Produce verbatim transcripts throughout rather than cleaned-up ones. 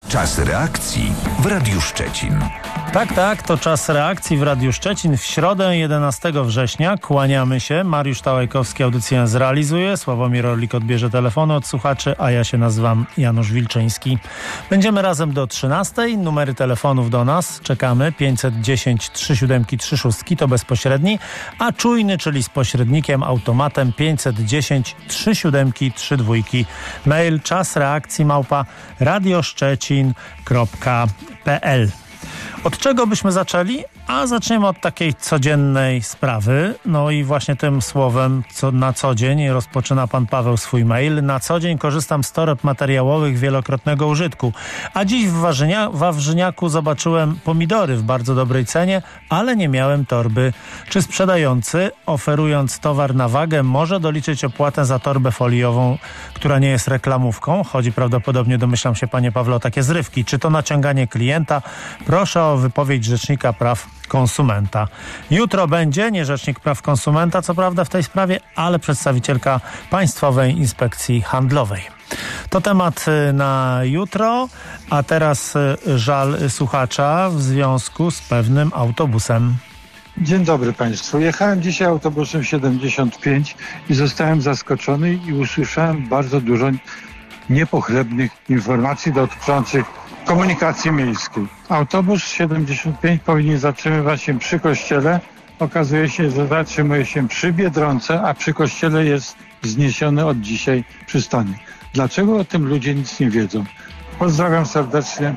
Czas reakcji w Radiu Szczecin. Tak, tak, to czas reakcji w Radiu Szczecin. W środę jedenastego września kłaniamy się. Mariusz Tałajkowski audycję zrealizuje. Sławomir Orlik odbierze telefony od słuchaczy, a ja się nazywam Janusz Wilczyński. Będziemy razem do trzynastej. Numery telefonów do nas czekamy. pięćset dziesięć trzy siedem trzy sześć to bezpośredni, a czujny, czyli z pośrednikiem, automatem pięćset dziesięć trzy siedem trzy dwa. Mail czas reakcji małpa radioszczecin kropka p l. Od czego byśmy zaczęli? A zaczniemy od takiej codziennej sprawy. No i właśnie tym słowem co na co dzień rozpoczyna pan Paweł swój mail. Na co dzień korzystam z toreb materiałowych wielokrotnego użytku. A dziś w Wawrzynia, Wawrzyniaku zobaczyłem pomidory w bardzo dobrej cenie, ale nie miałem torby. Czy sprzedający, oferując towar na wagę, może doliczyć opłatę za torbę foliową, która nie jest reklamówką? Chodzi prawdopodobnie, domyślam się, panie Pawle, o takie zrywki. Czy to naciąganie klienta? Proszę o wypowiedź Rzecznika Praw Konsumenta. Jutro będzie, nie Rzecznik Praw Konsumenta, co prawda w tej sprawie, ale przedstawicielka Państwowej Inspekcji Handlowej. To temat na jutro, a teraz żal słuchacza w związku z pewnym autobusem. Dzień dobry Państwu. Jechałem dzisiaj autobusem siedemdziesiąt pięć i zostałem zaskoczony i usłyszałem bardzo dużo niepochlebnych informacji dotyczących komunikacji miejskiej. Autobus siedemdziesiąt pięć powinien zatrzymywać się przy kościele. Okazuje się, że zatrzymuje się przy Biedronce, a przy kościele jest zniesiony od dzisiaj przystanek. Dlaczego o tym ludzie nic nie wiedzą? Pozdrawiam serdecznie.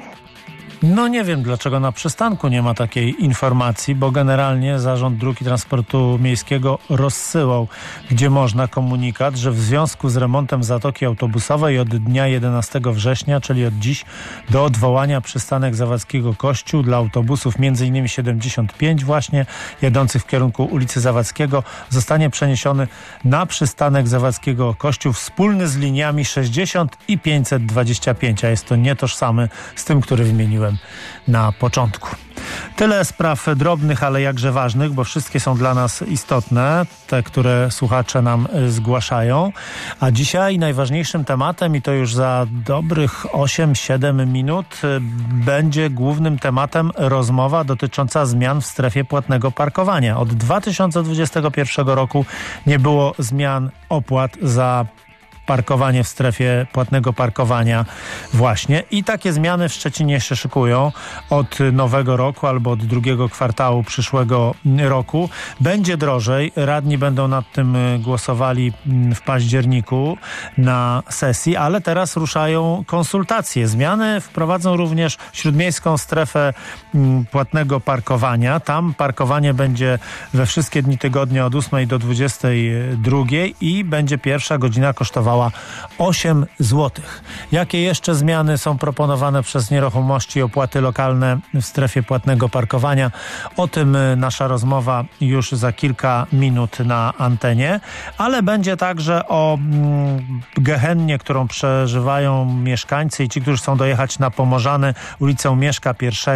No nie wiem, dlaczego na przystanku nie ma takiej informacji, bo generalnie Zarząd Dróg i Transportu Miejskiego rozsyłał, gdzie można, komunikat, że w związku z remontem zatoki autobusowej od dnia jedenastego września, czyli od dziś, do odwołania przystanek Zawadzkiego Kościół dla autobusów między innymi siedemdziesiąt pięć właśnie jadących w kierunku ulicy Zawadzkiego zostanie przeniesiony na przystanek Zawadzkiego Kościół wspólny z liniami sześćdziesiąt i pięćset dwadzieścia pięć, a jest to nietożsamy z tym, który wymieniłem na początku. Tyle spraw drobnych, ale jakże ważnych, bo wszystkie są dla nas istotne, te, które słuchacze nam zgłaszają. A dzisiaj najważniejszym tematem, i to już za dobrych osiem siedem minut, będzie głównym tematem rozmowa dotycząca zmian w strefie płatnego parkowania. Od dwa tysiące dwudziestego pierwszego roku nie było zmian opłat za parkowanie w strefie płatnego parkowania właśnie. I takie zmiany w Szczecinie się szykują od nowego roku albo od drugiego kwartału przyszłego roku. Będzie drożej. Radni będą nad tym głosowali w październiku na sesji, ale teraz ruszają konsultacje. Zmiany wprowadzą również śródmiejską strefę płatnego parkowania. Tam parkowanie będzie we wszystkie dni tygodnia od ósmej do dwudziestej drugiej i będzie pierwsza godzina kosztowała osiem złotych. Jakie jeszcze zmiany są proponowane przez nieruchomości i opłaty lokalne w strefie płatnego parkowania? O tym nasza rozmowa już za kilka minut na antenie, ale będzie także o mm, gehennie, którą przeżywają mieszkańcy i ci, którzy chcą dojechać na Pomorzany, ulicą Mieszka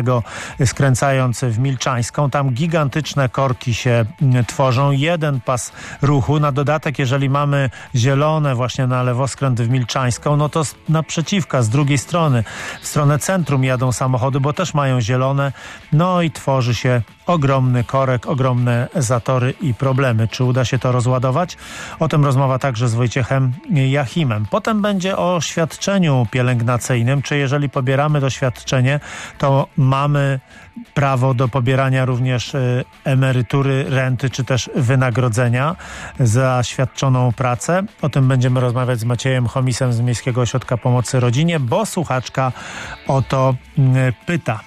I, skręcając w Milczańską. Tam gigantyczne korki się tworzą. Jeden pas ruchu. Na dodatek, jeżeli mamy zielone właśnie na lewoskręt w Milczańską, no to naprzeciwka, z drugiej strony, w stronę centrum jadą samochody, bo też mają zielone, no i tworzy się ogromny korek, ogromne zatory i problemy. Czy uda się to rozładować? O tym rozmowa także z Wojciechem Jachimem. Potem będzie o świadczeniu pielęgnacyjnym, czy jeżeli pobieramy to świadczenie, to mamy prawo do pobierania również y, emerytury, renty, czy też wynagrodzenia za świadczoną pracę. O tym będziemy rozmawiać z Maciejem Chomisem z Miejskiego Ośrodka Pomocy Rodzinie, bo słuchaczka o to y, pyta.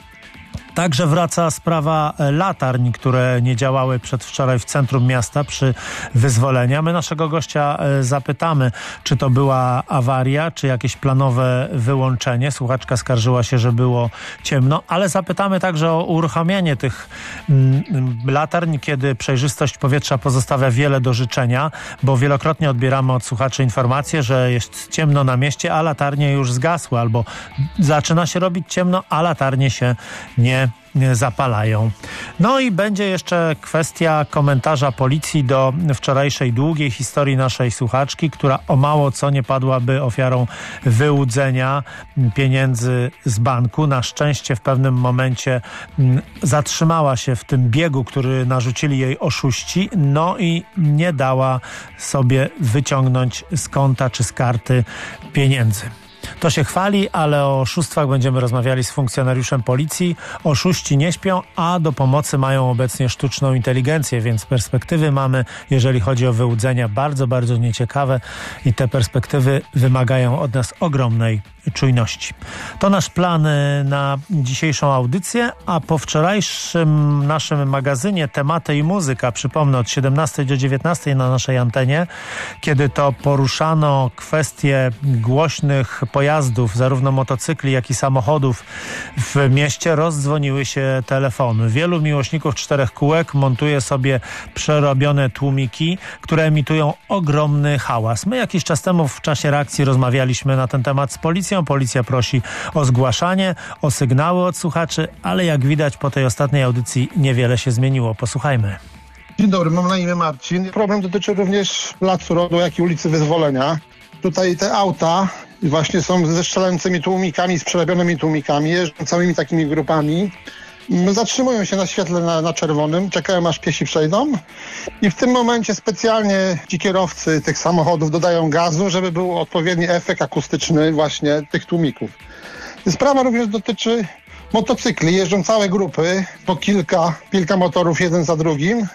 Także wraca sprawa latarń, które nie działały przedwczoraj w centrum miasta przy wyzwolenia. My naszego gościa zapytamy, czy to była awaria, czy jakieś planowe wyłączenie. Słuchaczka skarżyła się, że było ciemno, ale zapytamy także o uruchamianie tych latarń, kiedy przejrzystość powietrza pozostawia wiele do życzenia, bo wielokrotnie odbieramy od słuchaczy informację, że jest ciemno na mieście, a latarnie już zgasły, albo zaczyna się robić ciemno, a latarnie się nie nie zapalają. No i będzie jeszcze kwestia komentarza policji do wczorajszej długiej historii naszej słuchaczki, która o mało co nie padłaby ofiarą wyłudzenia pieniędzy z banku. Na szczęście w pewnym momencie zatrzymała się w tym biegu, który narzucili jej oszuści, no i nie dała sobie wyciągnąć z konta czy z karty pieniędzy. To się chwali, ale o oszustwach będziemy rozmawiali z funkcjonariuszem policji. Oszuści nie śpią, a do pomocy mają obecnie sztuczną inteligencję, więc perspektywy mamy, jeżeli chodzi o wyłudzenia, bardzo, bardzo nieciekawe i te perspektywy wymagają od nas ogromnej czujności. To nasz plan na dzisiejszą audycję, a po wczorajszym naszym magazynie Tematy i Muzyka, przypomnę, od siedemnastej do dziewiętnastej na naszej antenie, kiedy to poruszano kwestie głośnych pojazdów, zarówno motocykli, jak i samochodów w mieście, rozdzwoniły się telefony. Wielu miłośników czterech kółek montuje sobie przerobione tłumiki, które emitują ogromny hałas. My jakiś czas temu w czasie reakcji rozmawialiśmy na ten temat z policją. Policja prosi o zgłaszanie, o sygnały od słuchaczy, ale jak widać po tej ostatniej audycji niewiele się zmieniło. Posłuchajmy. Dzień dobry, mam na imię Marcin. Problem dotyczy również Placu Rodu, jak i ulicy Wyzwolenia. Tutaj te auta właśnie są ze strzelającymi tłumikami, z przerobionymi tłumikami, jeżdżą całymi takimi grupami. Zatrzymują się na świetle na, na czerwonym, czekają aż piesi przejdą i w tym momencie specjalnie ci kierowcy tych samochodów dodają gazu, żeby był odpowiedni efekt akustyczny właśnie tych tłumików. Sprawa również dotyczy motocykli. Jeżdżą całe grupy, po kilka, kilka motorów jeden za drugim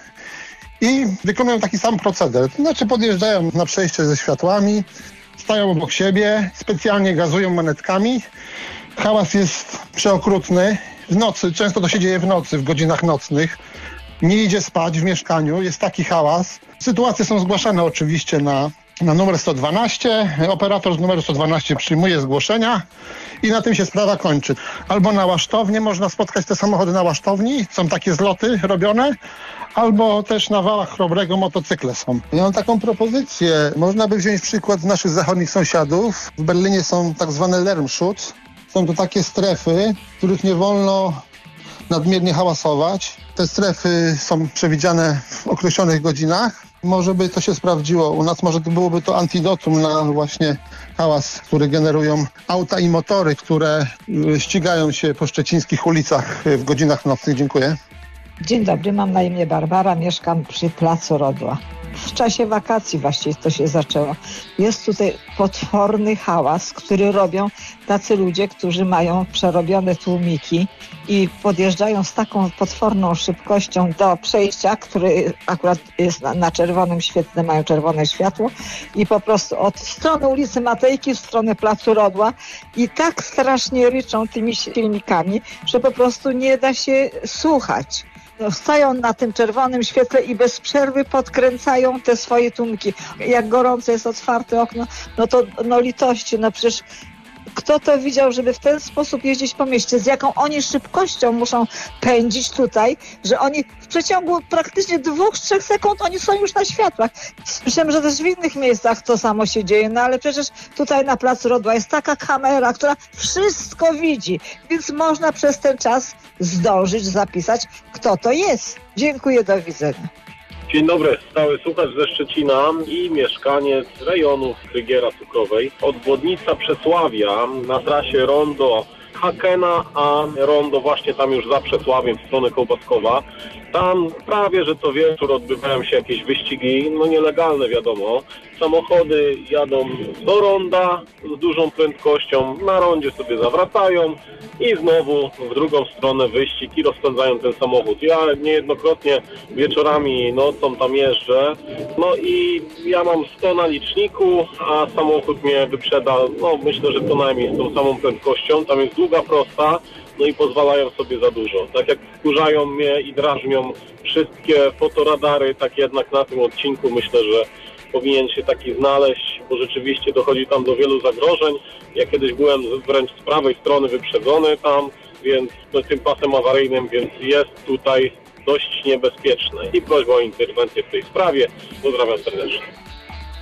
i wykonują taki sam proceder. To znaczy podjeżdżają na przejście ze światłami, stają obok siebie, specjalnie gazują monetkami. Hałas jest przeokrutny. W nocy, często to się dzieje w nocy, w godzinach nocnych. Nie idzie spać w mieszkaniu, jest taki hałas. Sytuacje są zgłaszane oczywiście na, na numer sto dwanaście. Operator z numeru sto dwanaście przyjmuje zgłoszenia i na tym się sprawa kończy. Albo na Łasztownie, można spotkać te samochody na Łasztowni, są takie zloty robione, albo też na Wałach Chrobrego motocykle są. Ja mam taką propozycję. Można by wziąć przykład z naszych zachodnich sąsiadów. W Berlinie są tak zwane Lärmschutz. Są to takie strefy, w których nie wolno nadmiernie hałasować. Te strefy są przewidziane w określonych godzinach. Może by to się sprawdziło u nas, może to byłoby to antidotum na właśnie hałas, który generują auta i motory, które ścigają się po szczecińskich ulicach w godzinach nocnych. Dziękuję. Dzień dobry, mam na imię Barbara, mieszkam przy Placu Rodła. W czasie wakacji właściwie to się zaczęło. Jest tutaj potworny hałas, który robią tacy ludzie, którzy mają przerobione tłumiki i podjeżdżają z taką potworną szybkością do przejścia, który akurat jest na, na czerwonym świetle, mają czerwone światło i po prostu od strony ulicy Matejki w stronę Placu Rodła i tak strasznie ryczą tymi silnikami, że po prostu nie da się słuchać. Stają na tym czerwonym świetle i bez przerwy podkręcają te swoje tłumiki. Jak gorąco jest otwarte okno, no to no litości, no przecież kto to widział, żeby w ten sposób jeździć po mieście? Z jaką oni szybkością muszą pędzić tutaj, że oni w przeciągu praktycznie dwóch, trzech sekund oni są już na światłach. Słyszałem, że też w innych miejscach to samo się dzieje, no ale przecież tutaj na Placu Rodła jest taka kamera, która wszystko widzi, więc można przez ten czas zdążyć zapisać, kto to jest. Dziękuję, do widzenia. Dzień dobry, stały słuchacz ze Szczecina i mieszkaniec rejonu Rygiera Cukrowej. Obwodnica Przesławia na trasie rondo Hakena, a rondo właśnie tam już za Przesławiem w stronę Kołbaskowa. Tam prawie, że co wieczór odbywają się jakieś wyścigi, no nielegalne wiadomo. Samochody jadą do ronda z dużą prędkością, na rondzie sobie zawracają i znowu w drugą stronę wyścig i rozpędzają ten samochód. Ja niejednokrotnie wieczorami, nocą tam jeżdżę, no i ja mam sto na liczniku, a samochód mnie wyprzeda, no myślę, że co najmniej z tą samą prędkością. Tam jest długa prosta, no i pozwalają sobie za dużo. Tak jak wkurzają mnie i drażnią wszystkie fotoradary, tak jednak na tym odcinku myślę, że powinien się taki znaleźć, bo rzeczywiście dochodzi tam do wielu zagrożeń. Ja kiedyś byłem wręcz z prawej strony wyprzedzony tam, więc no, tym pasem awaryjnym, więc jest tutaj dość niebezpieczne. I prośba o interwencję w tej sprawie. Pozdrawiam serdecznie.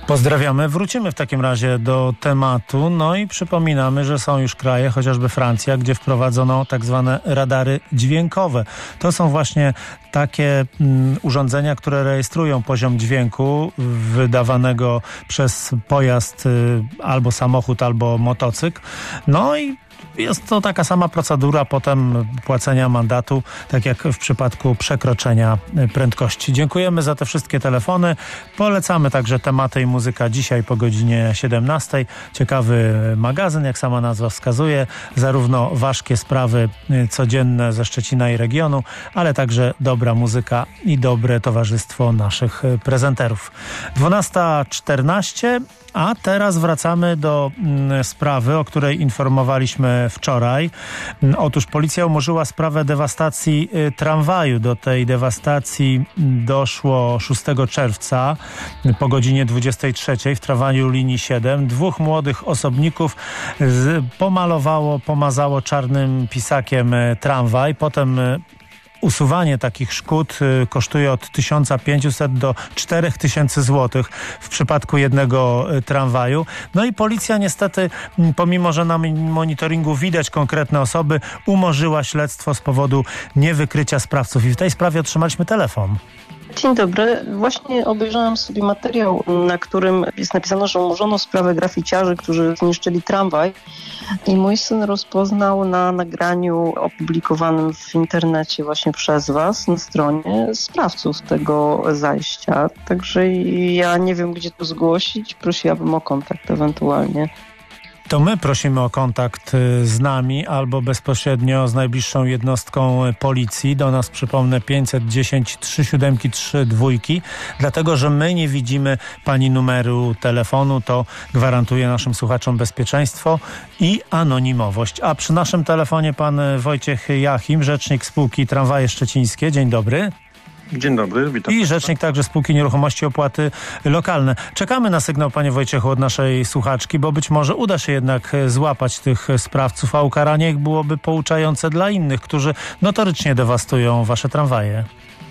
Pozdrawiamy. Wrócimy w takim razie do tematu. No i przypominamy, że są już kraje, chociażby Francja, gdzie wprowadzono tak zwane radary dźwiękowe. To są właśnie takie mm, urządzenia, które rejestrują poziom dźwięku wydawanego przez pojazd y, albo samochód, albo motocykl. No i jest to taka sama procedura potem płacenia mandatu, tak jak w przypadku przekroczenia prędkości. Dziękujemy za te wszystkie telefony. Polecamy także tematy i muzyka dzisiaj po godzinie siedemnastej. Ciekawy magazyn, jak sama nazwa wskazuje. Zarówno ważkie sprawy codzienne ze Szczecina i regionu, ale także dobra muzyka i dobre towarzystwo naszych prezenterów. dwunasta czternaście. A teraz wracamy do mm, sprawy, o której informowaliśmy wczoraj. Otóż policja umorzyła sprawę dewastacji y, tramwaju. Do tej dewastacji doszło szóstego czerwca po godzinie dwudziestej trzeciej w tramwaju linii siedem. Dwóch młodych osobników z, pomalowało, pomazało czarnym pisakiem y, tramwaj. Potem y, usuwanie takich szkód y, kosztuje od tysiąc pięćset do czterech tysięcy złotych w przypadku jednego y, tramwaju. No i policja niestety, m, pomimo że na monitoringu widać konkretne osoby, umorzyła śledztwo z powodu niewykrycia sprawców. I w tej sprawie otrzymaliśmy telefon. Dzień dobry. Właśnie obejrzałam sobie materiał, na którym jest napisane, że umorzono sprawę graficiarzy, którzy zniszczyli tramwaj. I mój syn rozpoznał na nagraniu opublikowanym w internecie właśnie przez was na stronie sprawców tego zajścia. Także ja nie wiem, gdzie to zgłosić. Prosiłabym o kontakt ewentualnie. To my prosimy o kontakt z nami albo bezpośrednio z najbliższą jednostką policji. Do nas, przypomnę, pięćset dziesięć trzy siedem trzy dwa. Dlatego, że my nie widzimy pani numeru telefonu, to gwarantuje naszym słuchaczom bezpieczeństwo i anonimowość. A przy naszym telefonie pan Wojciech Jachim, rzecznik spółki Tramwaje Szczecińskie. Dzień dobry. Dzień dobry, witam. I rzecznik także spółki Nieruchomości Opłaty Lokalne. Czekamy na sygnał, panie Wojciechu, od naszej słuchaczki, bo być może uda się jednak złapać tych sprawców, a ukaranie ich byłoby pouczające dla innych, którzy notorycznie dewastują wasze tramwaje.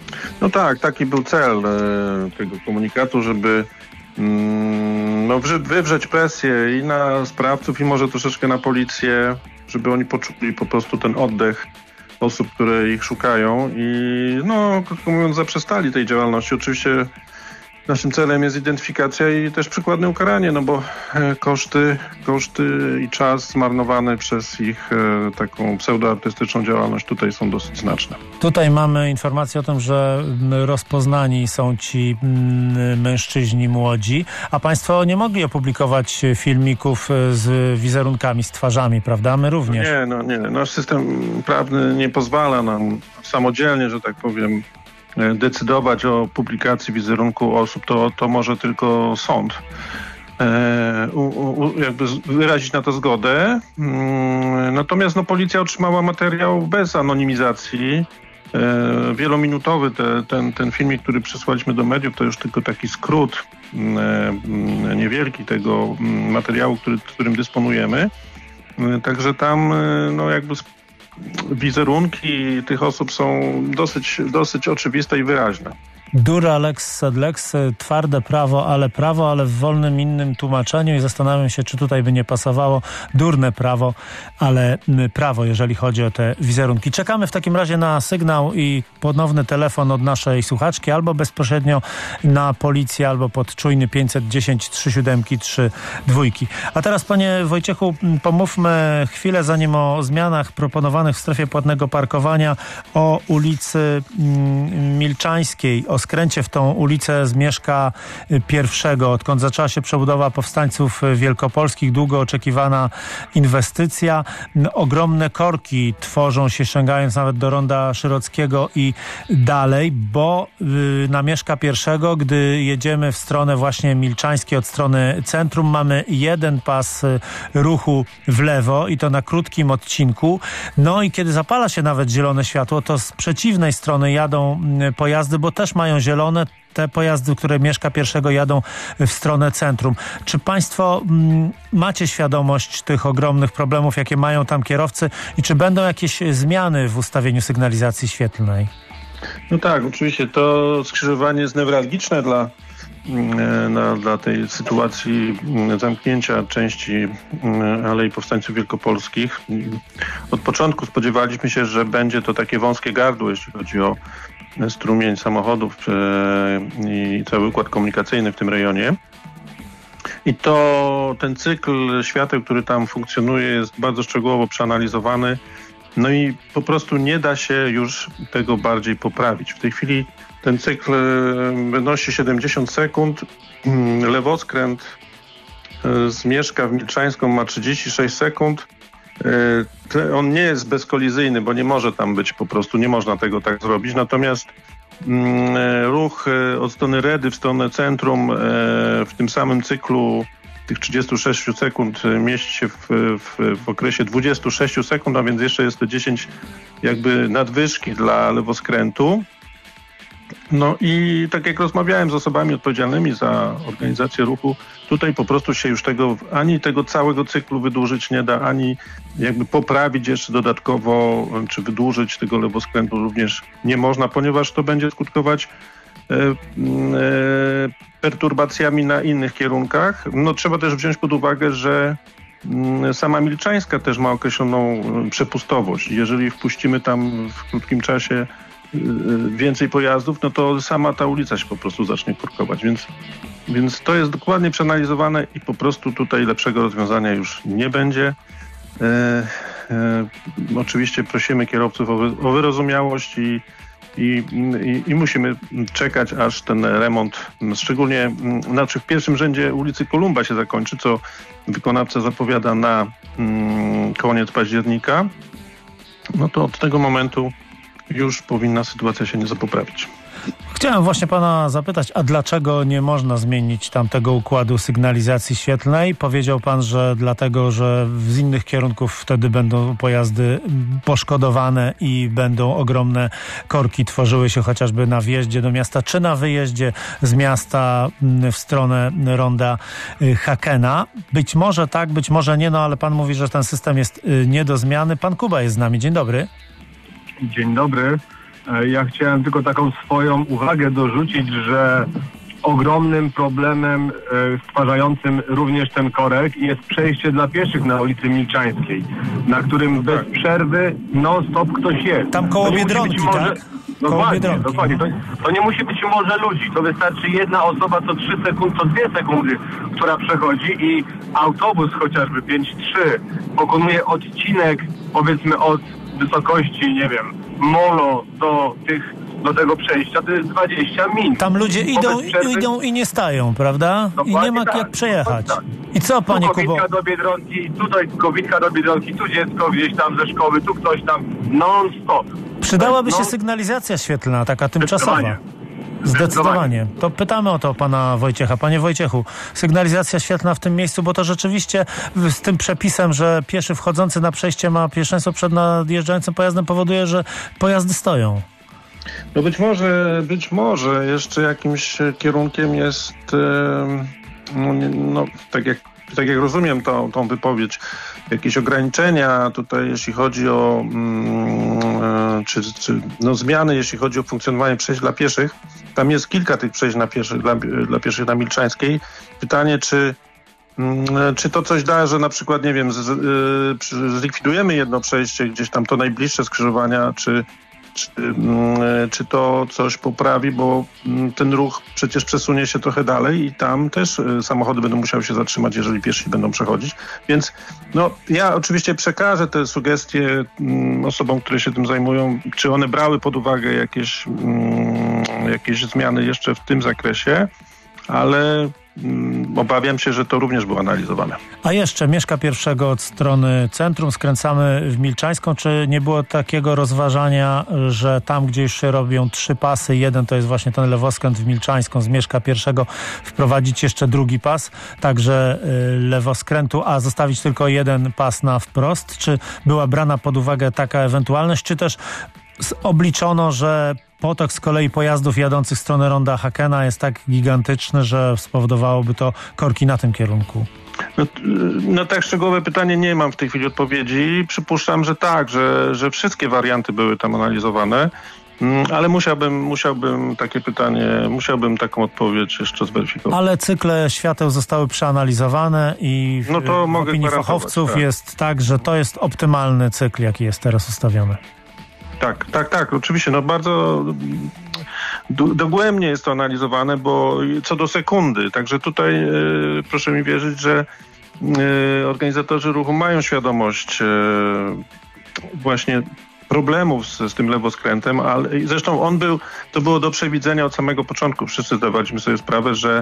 No tak, taki był cel e, tego komunikatu, żeby mm, no, wywrzeć presję i na sprawców, i może troszeczkę na policję, żeby oni poczuli po prostu ten oddech osób, które ich szukają i no, krótko mówiąc, zaprzestali tej działalności. Oczywiście naszym celem jest identyfikacja i też przykładne ukaranie, no bo koszty, koszty i czas zmarnowany przez ich e, taką pseudoartystyczną działalność tutaj są dosyć znaczne. Tutaj mamy informację o tym, że rozpoznani są ci mm, mężczyźni młodzi, a państwo nie mogli opublikować filmików z wizerunkami, z twarzami, prawda? My również. Nie, no nie. Nasz system prawny nie pozwala nam samodzielnie, że tak powiem, decydować o publikacji wizerunku osób, to, to może tylko sąd e, u, u, jakby wyrazić na to zgodę. Mm, natomiast no, policja otrzymała materiał bez anonimizacji. E, wielominutowy te, ten, ten filmik, który przesłaliśmy do mediów, to już tylko taki skrót e, niewielki tego materiału, który, którym dysponujemy. E, także tam e, no jakby wizerunki tych osób są dosyć, dosyć oczywiste i wyraźne. Dura lex sed lex, twarde prawo, ale prawo, ale w wolnym innym tłumaczeniu i zastanawiam się, czy tutaj by nie pasowało durne prawo, ale prawo, jeżeli chodzi o te wizerunki. Czekamy w takim razie na sygnał i ponowny telefon od naszej słuchaczki, albo bezpośrednio na policję, albo pod czujny pięćset dziesięć trzy siedem trzy dwa. A teraz, panie Wojciechu, pomówmy chwilę, zanim o zmianach proponowanych w strefie płatnego parkowania, o ulicy Milczańskiej, o skręcie w tą ulicę z Mieszka pierwszego. Odkąd zaczęła się przebudowa powstańców wielkopolskich, długo oczekiwana inwestycja. Ogromne korki tworzą się, sięgając nawet do Ronda Szyrockiego i dalej, bo na Mieszka pierwszego, gdy jedziemy w stronę właśnie Milczańskiej od strony centrum, mamy jeden pas ruchu w lewo i to na krótkim odcinku. No i kiedy zapala się nawet zielone światło, to z przeciwnej strony jadą pojazdy, bo też mają zielone, te pojazdy, które Mieszka pierwszego jadą w stronę centrum. Czy państwo m, macie świadomość tych ogromnych problemów, jakie mają tam kierowcy i czy będą jakieś zmiany w ustawieniu sygnalizacji świetlnej? No tak, oczywiście to skrzyżowanie jest newralgiczne dla na, dla tej sytuacji zamknięcia części Alei Powstańców Wielkopolskich. Od początku spodziewaliśmy się, że będzie to takie wąskie gardło, jeśli chodzi o strumień samochodów i cały układ komunikacyjny w tym rejonie. I to ten cykl świateł, który tam funkcjonuje, jest bardzo szczegółowo przeanalizowany. No i po prostu nie da się już tego bardziej poprawić. W tej chwili ten cykl wynosi siedemdziesiąt sekund. Lewoskręt z Mieszka w Milczańską ma trzydzieści sześć sekund. On nie jest bezkolizyjny, bo nie może tam być po prostu, nie można tego tak zrobić. Natomiast ruch od strony Redy w stronę centrum w tym samym cyklu tych trzydzieści sześć sekund mieści się w, w, w okresie dwadzieścia sześć sekund, a więc jeszcze jest to dziesięć jakby nadwyżki dla lewoskrętu. No i tak jak rozmawiałem z osobami odpowiedzialnymi za organizację ruchu, tutaj po prostu się już tego, ani tego całego cyklu wydłużyć nie da, ani jakby poprawić jeszcze dodatkowo, czy wydłużyć tego lewoskrętu również nie można, ponieważ to będzie skutkować e, e, perturbacjami na innych kierunkach. No trzeba też wziąć pod uwagę, że m, sama Milczańska też ma określoną przepustowość. Jeżeli wpuścimy tam w krótkim czasie więcej pojazdów, no to sama ta ulica się po prostu zacznie korkować, więc, więc to jest dokładnie przeanalizowane i po prostu tutaj lepszego rozwiązania już nie będzie. E, e, oczywiście prosimy kierowców o, wy, o wyrozumiałość i, i, i, i musimy czekać, aż ten remont, szczególnie znaczy w pierwszym rzędzie ulicy Kolumba się zakończy, co wykonawca zapowiada na mm, koniec października, no to od tego momentu już powinna sytuacja się nieco poprawić. Chciałem właśnie pana zapytać, a dlaczego nie można zmienić tamtego układu sygnalizacji świetlnej? Powiedział pan, że dlatego, że z innych kierunków wtedy będą pojazdy poszkodowane i będą ogromne korki tworzyły się chociażby na wjeździe do miasta, czy na wyjeździe z miasta w stronę ronda Hakena. Być może tak, być może nie, no ale pan mówi, że ten system jest nie do zmiany. Pan Kuba jest z nami. Dzień dobry. Dzień dobry. Ja chciałem tylko taką swoją uwagę dorzucić, że ogromnym problemem stwarzającym również ten korek jest przejście dla pieszych na ulicy Milczańskiej, na którym bez przerwy non-stop ktoś jest. Tam koło Biedronki, może... tak? Dokładnie, dokładnie. To, to nie musi być może ludzi, to wystarczy jedna osoba co trzy sekundy, co dwie sekundy, która przechodzi i autobus chociażby pięć trzy pokonuje odcinek, powiedzmy od wysokości, nie wiem, molo do tych, do tego przejścia, to jest dwadzieścia minut. Tam ludzie idą, przerwy... idą i nie stają, prawda? Dokładnie I nie ma tak, jak przejechać. Tak. I co, panie Kubo? Tu do Biedronki, tutaj kobitka do Biedronki, tu dziecko gdzieś tam ze szkoły, tu ktoś tam, non-stop. Przydałaby się sygnalizacja świetlna, taka tymczasowa. Zdecydowanie. To pytamy o to pana Wojciecha. Panie Wojciechu, sygnalizacja świetlna w tym miejscu, bo to rzeczywiście z tym przepisem, że pieszy wchodzący na przejście ma pierwszeństwo przed nadjeżdżającym pojazdem, powoduje, że pojazdy stoją. No być może, być może jeszcze jakimś kierunkiem jest, no, no tak jak tak jak rozumiem tą, tą wypowiedź, jakieś ograniczenia tutaj, jeśli chodzi o mm, czy, czy no, zmiany, jeśli chodzi o funkcjonowanie przejść dla pieszych. Tam jest kilka tych przejść na pieszych, dla, dla pieszych na Milczańskiej. Pytanie, czy, mm, czy to coś da, że na przykład, nie wiem, z, y, zlikwidujemy jedno przejście, gdzieś tam to najbliższe skrzyżowania, czy Czy, czy to coś poprawi, bo ten ruch przecież przesunie się trochę dalej i tam też samochody będą musiały się zatrzymać, jeżeli piesi będą przechodzić. Więc no, ja oczywiście przekażę te sugestie osobom, które się tym zajmują, czy one brały pod uwagę jakieś, jakieś zmiany jeszcze w tym zakresie, ale obawiam się, że to również było analizowane. A jeszcze Mieszka pierwszego od strony centrum, skręcamy w Milczańską. Czy nie było takiego rozważania, że tam, gdzie już się robią trzy pasy, jeden to jest właśnie ten lewoskręt w Milczańską, z Mieszka pierwszego wprowadzić jeszcze drugi pas, także lewoskrętu, a zostawić tylko jeden pas na wprost? Czy była brana pod uwagę taka ewentualność, czy też obliczono, że potok z kolei pojazdów jadących w stronę ronda Hakena jest tak gigantyczny, że spowodowałoby to korki na tym kierunku? No, no tak szczegółowe pytanie nie mam w tej chwili odpowiedzi. Przypuszczam, że tak, że, że wszystkie warianty były tam analizowane. Ale musiałbym, musiałbym takie pytanie, musiałbym taką odpowiedź jeszcze zweryfikować. Ale cykle świateł zostały przeanalizowane i w, no to w mogę opinii fachowców tak. jest tak, że to jest optymalny cykl, jaki jest teraz ustawiony. Tak, tak, tak, oczywiście. No bardzo dogłębnie jest to analizowane, bo co do sekundy. Także tutaj e, proszę mi wierzyć, że e, organizatorzy ruchu mają świadomość e, właśnie problemów z, z tym lewoskrętem, ale zresztą on był, to było do przewidzenia od samego początku. Wszyscy zdawaliśmy sobie sprawę, że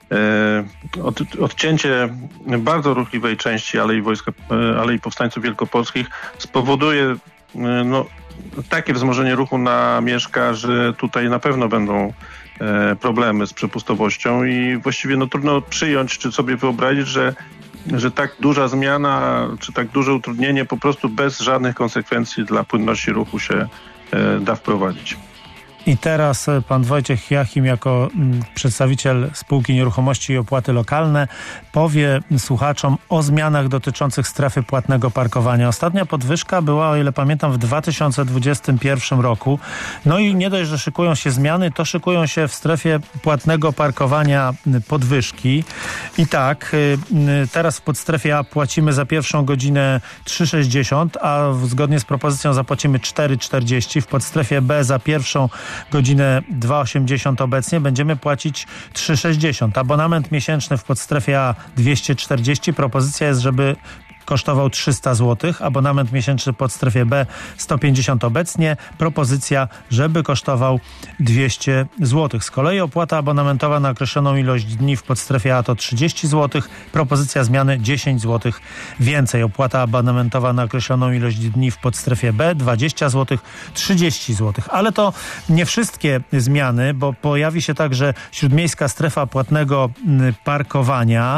e, od, odcięcie bardzo ruchliwej części Alei Wojska, e, Alei Powstańców Wielkopolskich spowoduje e, no, takie wzmożenie ruchu na Mieszka, że tutaj na pewno będą e, problemy z przepustowością i właściwie no, trudno przyjąć czy sobie wyobrazić, że że tak duża zmiana, czy tak duże utrudnienie po prostu bez żadnych konsekwencji dla płynności ruchu się e, da wprowadzić. I teraz pan Wojciech Jachim jako przedstawiciel spółki Nieruchomości i Opłaty Lokalne powie słuchaczom o zmianach dotyczących strefy płatnego parkowania. Ostatnia podwyżka była, o ile pamiętam, w dwa tysiące dwudziestym pierwszym roku. No i nie dość, że szykują się zmiany, to szykują się w strefie płatnego parkowania podwyżki. I tak, teraz w podstrefie A płacimy za pierwszą godzinę trzy sześćdziesiąt, a zgodnie z propozycją zapłacimy cztery czterdzieści. W podstrefie B za pierwszą godzinę dwa osiemdziesiąt obecnie będziemy płacić trzy sześćdziesiąt. Abonament miesięczny w podstrefie A dwieście czterdzieści. Propozycja jest, żeby kosztował trzysta złotych. Abonament miesięczny w podstrefie B sto pięćdziesiąt obecnie. Propozycja, żeby kosztował dwieście złotych. Z kolei opłata abonamentowa na określoną ilość dni w podstrefie A to trzydzieści złotych. Propozycja zmiany dziesięć złotych więcej. Opłata abonamentowa na określoną ilość dni w podstrefie B dwadzieścia złotych, trzydzieści złotych. Ale to nie wszystkie zmiany, bo pojawi się także śródmiejska strefa płatnego parkowania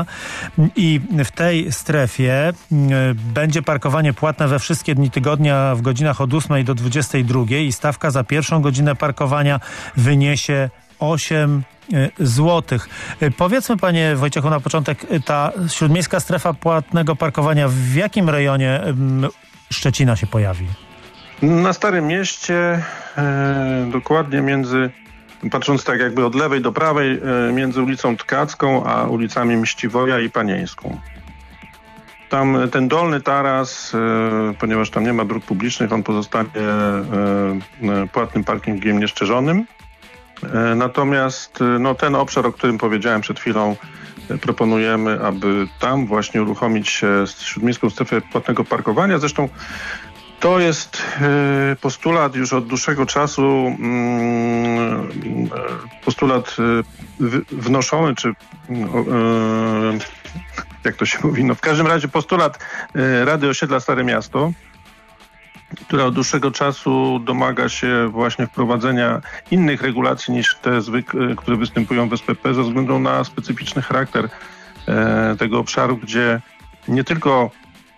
i w tej strefie będzie parkowanie płatne we wszystkie dni tygodnia w godzinach od ósmej do dwudziestej drugiej i stawka za pierwszą godzinę parkowania wyniesie osiem złotych. Powiedzmy, panie Wojciechu, na początek, ta śródmiejska strefa płatnego parkowania w jakim rejonie Szczecina się pojawi? Na Starym Mieście, e, dokładnie między, patrząc tak jakby od lewej do prawej, e, między ulicą Tkacką a ulicami Mściwoja i Panieńską. Tam ten dolny taras, e, ponieważ tam nie ma dróg publicznych, on pozostanie e, płatnym parkingiem nieszczerzonym. E, natomiast no, ten obszar, o którym powiedziałem przed chwilą, e, proponujemy, aby tam właśnie uruchomić e, śródmiejską strefę płatnego parkowania. Zresztą to jest e, postulat już od dłuższego czasu, mm, postulat e, w, wnoszony, czy e, jak to się mówi, no w każdym razie postulat e, Rady Osiedla Stare Miasto, która od dłuższego czasu domaga się właśnie wprowadzenia innych regulacji niż te zwykłe, które występują w S P P ze względu na specyficzny charakter e, tego obszaru, gdzie nie tylko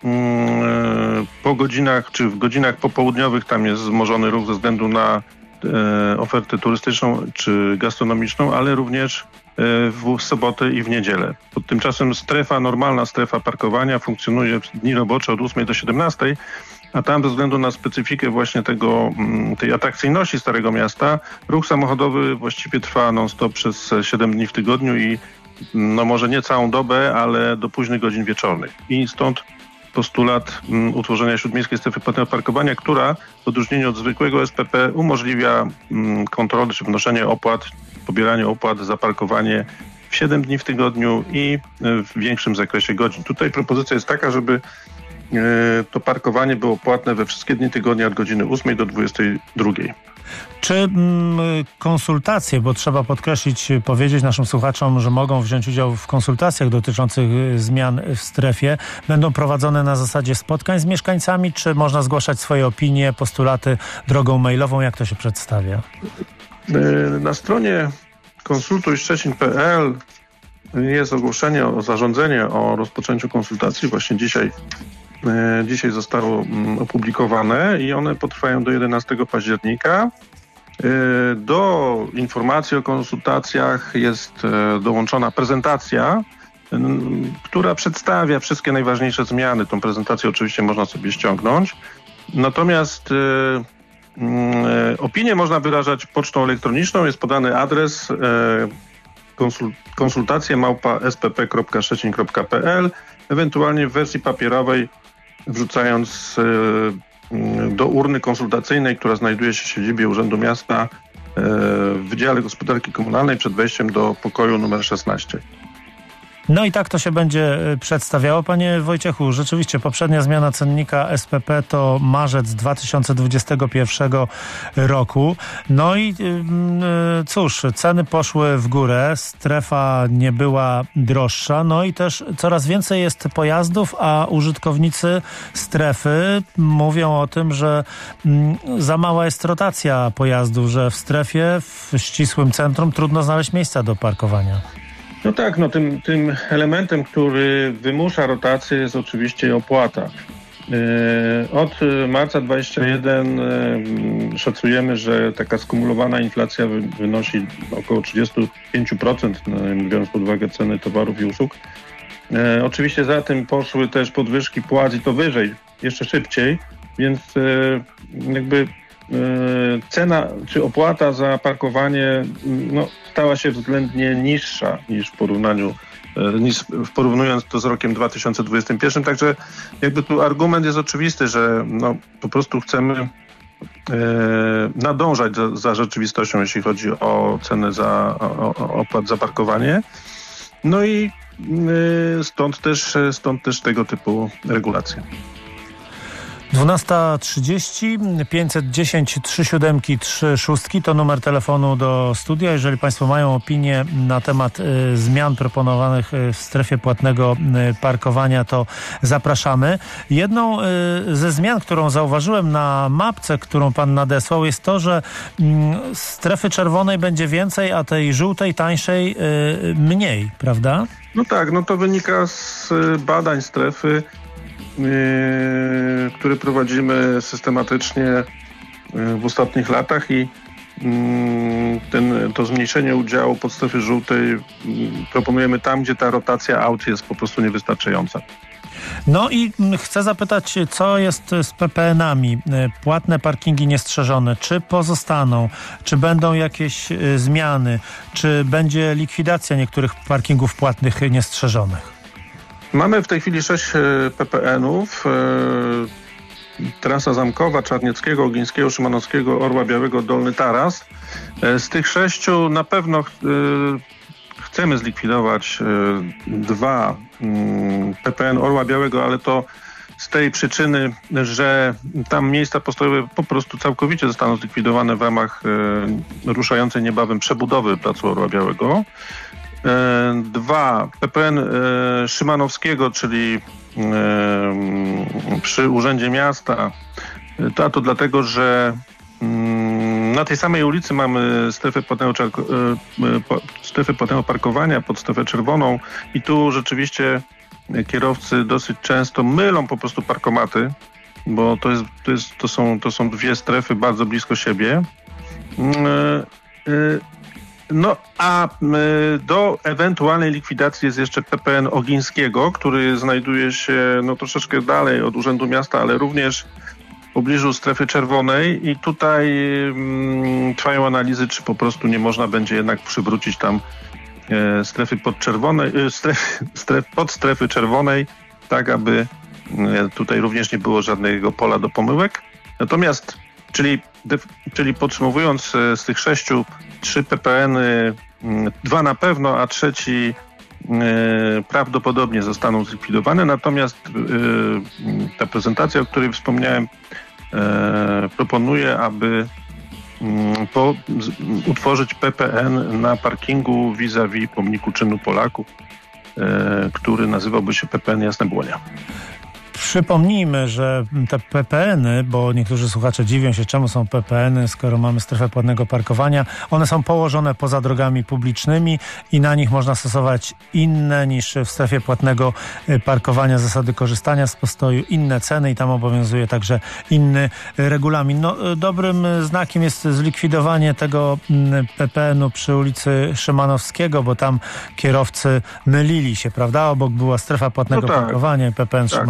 mm, po godzinach, czy w godzinach popołudniowych tam jest wzmożony ruch ze względu na e, ofertę turystyczną czy gastronomiczną, ale również w sobotę i w niedzielę. Tymczasem strefa, normalna strefa parkowania funkcjonuje w dni robocze od ósmej do siedemnastej, a tam ze względu na specyfikę właśnie tego, tej atrakcyjności Starego Miasta, ruch samochodowy właściwie trwa non-stop przez siedem dni w tygodniu i no może nie całą dobę, ale do późnych godzin wieczornych. I stąd postulat um, utworzenia śródmiejskiej strefy płatnego parkowania, która w odróżnieniu od zwykłego S P P umożliwia um, kontrolę czy wnoszenie opłat, pobieranie opłat za parkowanie w siedem dni w tygodniu i w większym zakresie godzin. Tutaj propozycja jest taka, żeby e, to parkowanie było płatne we wszystkie dni tygodnia od godziny ósmej do dwudziestej drugiej. Czy mm, konsultacje, bo trzeba podkreślić, powiedzieć naszym słuchaczom, że mogą wziąć udział w konsultacjach dotyczących zmian w strefie, będą prowadzone na zasadzie spotkań z mieszkańcami, czy można zgłaszać swoje opinie, postulaty drogą mailową? Jak to się przedstawia? Na stronie konsultuj szczecin kropka p l jest ogłoszenie o zarządzenie o rozpoczęciu konsultacji. Właśnie dzisiaj, dzisiaj zostało opublikowane i one potrwają do jedenastego października. Do informacji o konsultacjach jest dołączona prezentacja, która przedstawia wszystkie najważniejsze zmiany. Tą prezentację oczywiście można sobie ściągnąć. Natomiast Opinie można wyrażać pocztą elektroniczną, jest podany adres konsul, konsultacje małpa s p p kropka szczecin kropka p l, ewentualnie w wersji papierowej wrzucając do urny konsultacyjnej, która znajduje się w siedzibie Urzędu Miasta w Wydziale Gospodarki Komunalnej przed wejściem do pokoju numer szesnaście. No i tak to się będzie przedstawiało. Panie Wojciechu, rzeczywiście poprzednia zmiana cennika S P P to marzec dwa tysiące dwudziestego pierwszego roku. No i cóż, ceny poszły w górę, strefa nie była droższa, no i też coraz więcej jest pojazdów, a użytkownicy strefy mówią o tym, że za mała jest rotacja pojazdów, że w strefie, w ścisłym centrum trudno znaleźć miejsca do parkowania. No tak, no tym, tym elementem, który wymusza rotację, jest oczywiście opłata. Od marca dwudziestego pierwszego szacujemy, że taka skumulowana inflacja wynosi około trzydzieści pięć procent, biorąc pod uwagę ceny towarów i usług. Oczywiście za tym poszły też podwyżki płac i to wyżej, jeszcze szybciej, więc jakby cena czy opłata za parkowanie no, stała się względnie niższa niż w porównaniu niż porównując to z rokiem dwa tysiące dwudziestym pierwszym. Także jakby tu argument jest oczywisty, że no, po prostu chcemy e, nadążać za, za rzeczywistością, jeśli chodzi o cenę za o, o opłat za parkowanie. No i e, stąd też stąd też tego typu regulacje. dwunasta trzydzieści, pięćset dziesięć, trzy siedem, trzy sześć to numer telefonu do studia. Jeżeli Państwo mają opinię na temat y, zmian proponowanych y, w strefie płatnego y, parkowania, to zapraszamy. Jedną y, ze zmian, którą zauważyłem na mapce, którą Pan nadesłał, jest to, że y, strefy czerwonej będzie więcej, a tej żółtej, tańszej y, mniej, prawda? No tak, no to wynika z badań strefy, Yy, które prowadzimy systematycznie yy, w ostatnich latach i yy, ten, to zmniejszenie udziału podstrefy żółtej yy, proponujemy tam, gdzie ta rotacja aut jest po prostu niewystarczająca. No i chcę zapytać, co jest z P P N-ami? Płatne parkingi niestrzeżone, czy pozostaną? Czy będą jakieś zmiany? Czy będzie likwidacja niektórych parkingów płatnych niestrzeżonych? Mamy w tej chwili sześć P P N-ów. Trasa Zamkowa, Czarnieckiego, Ogińskiego, Szymanowskiego, Orła Białego, Dolny Taras. Z tych sześciu na pewno chcemy zlikwidować dwa P P N Orła Białego, ale to z tej przyczyny, że tam miejsca postojowe po prostu całkowicie zostaną zlikwidowane w ramach ruszającej niebawem przebudowy placu Orła Białego. Dwa, P P N Szymanowskiego, czyli przy Urzędzie Miasta. To, to dlatego, że na tej samej ulicy mamy strefę płatnego, strefę płatnego parkowania pod strefę czerwoną i tu rzeczywiście kierowcy dosyć często mylą po prostu parkomaty, bo to, jest, to, jest, to, są, to są dwie strefy bardzo blisko siebie. No a do ewentualnej likwidacji jest jeszcze P P N Ogińskiego, który znajduje się no, troszeczkę dalej od Urzędu Miasta, ale również w pobliżu strefy czerwonej i tutaj mm, trwają analizy, czy po prostu nie można będzie jednak przywrócić tam e, strefy podczerwonej, e, stref, stref, pod strefy czerwonej, tak aby e, tutaj również nie było żadnego pola do pomyłek. Natomiast, czyli, de, czyli podsumowując e, z tych sześciu, trzy P P N-y, dwa na pewno, a trzeci e, prawdopodobnie zostaną zlikwidowane. Natomiast e, ta prezentacja, o której wspomniałem, e, proponuje, aby m, po, z, utworzyć P P N na parkingu vis-a-vis pomniku czynu Polaków, e, który nazywałby się P P N Jasne Błonia. Przypomnijmy, że te P P N-y, bo niektórzy słuchacze dziwią się, czemu są P P N-y, skoro mamy strefę płatnego parkowania. One są położone poza drogami publicznymi i na nich można stosować inne niż w strefie płatnego parkowania zasady korzystania z postoju, inne ceny i tam obowiązuje także inny regulamin. No, dobrym znakiem jest zlikwidowanie tego P P N-u przy ulicy Szymanowskiego, bo tam kierowcy mylili się, prawda? Obok była strefa płatnego no tak, parkowania i P P N tak, Szymanowskiego. Tak.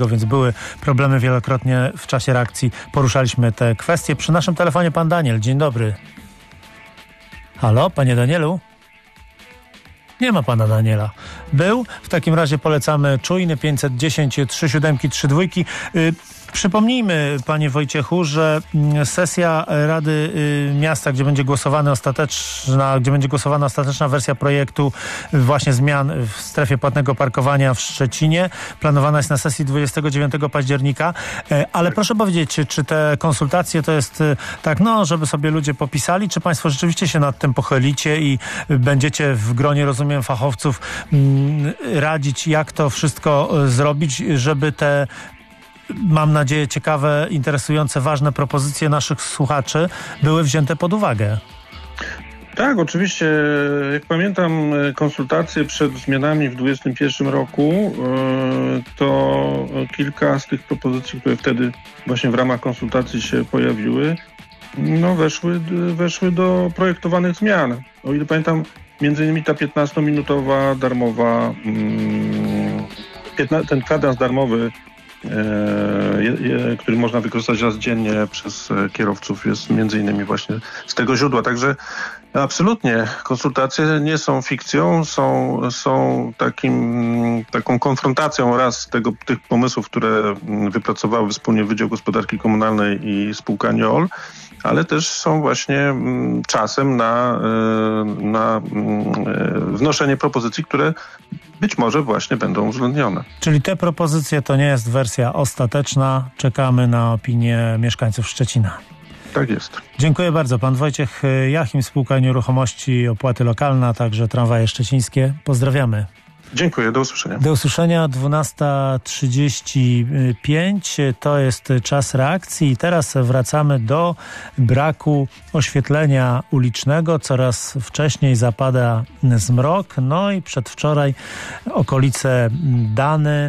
Miejskiego, więc były problemy wielokrotnie w czasie reakcji. Poruszaliśmy te kwestie. Przy naszym telefonie pan Daniel. Dzień dobry. Halo, panie Danielu? Nie ma pana Daniela. Był? W takim razie polecamy czujny pięćset dziesięć trzy siedem trzy dwa. Yy, Przypomnijmy, panie Wojciechu, że sesja Rady Miasta, gdzie będzie głosowana ostateczna, gdzie będzie głosowana ostateczna wersja projektu właśnie zmian w strefie płatnego parkowania w Szczecinie, planowana jest na sesji dwudziestego dziewiątego października. Ale proszę powiedzieć, czy te konsultacje to jest tak, no, żeby sobie ludzie popisali, czy państwo rzeczywiście się nad tym pochylicie i będziecie w gronie, rozumiem, fachowców radzić, jak to wszystko zrobić, żeby te, mam nadzieję, ciekawe, interesujące, ważne propozycje naszych słuchaczy były wzięte pod uwagę? Tak, oczywiście. Jak pamiętam konsultacje przed zmianami w dwudziestym pierwszym roku, to kilka z tych propozycji, które wtedy właśnie w ramach konsultacji się pojawiły, no weszły, weszły do projektowanych zmian. O ile pamiętam, między innymi ta piętnastominutowa darmowa, ten kwadrans darmowy, który można wykorzystać raz dziennie przez kierowców, jest między innymi właśnie z tego źródła. Także absolutnie konsultacje nie są fikcją, są, są takim, taką konfrontacją raz tego, tych pomysłów, które wypracowały wspólnie Wydział Gospodarki Komunalnej i spółka Niol, ale też są właśnie czasem na, na wnoszenie propozycji, które być może właśnie będą uwzględnione. Czyli te propozycje to nie jest wersja ostateczna. Czekamy na opinię mieszkańców Szczecina. Tak jest. Dziękuję bardzo. Pan Wojciech Jachim, spółka Nieruchomości, opłaty lokalne, a także tramwaje szczecińskie. Pozdrawiamy. Dziękuję, do usłyszenia. Do usłyszenia. dwunasta trzydzieści pięć to jest czas reakcji i teraz wracamy do braku oświetlenia ulicznego. Coraz wcześniej zapada zmrok, no i przedwczoraj okolice Dany,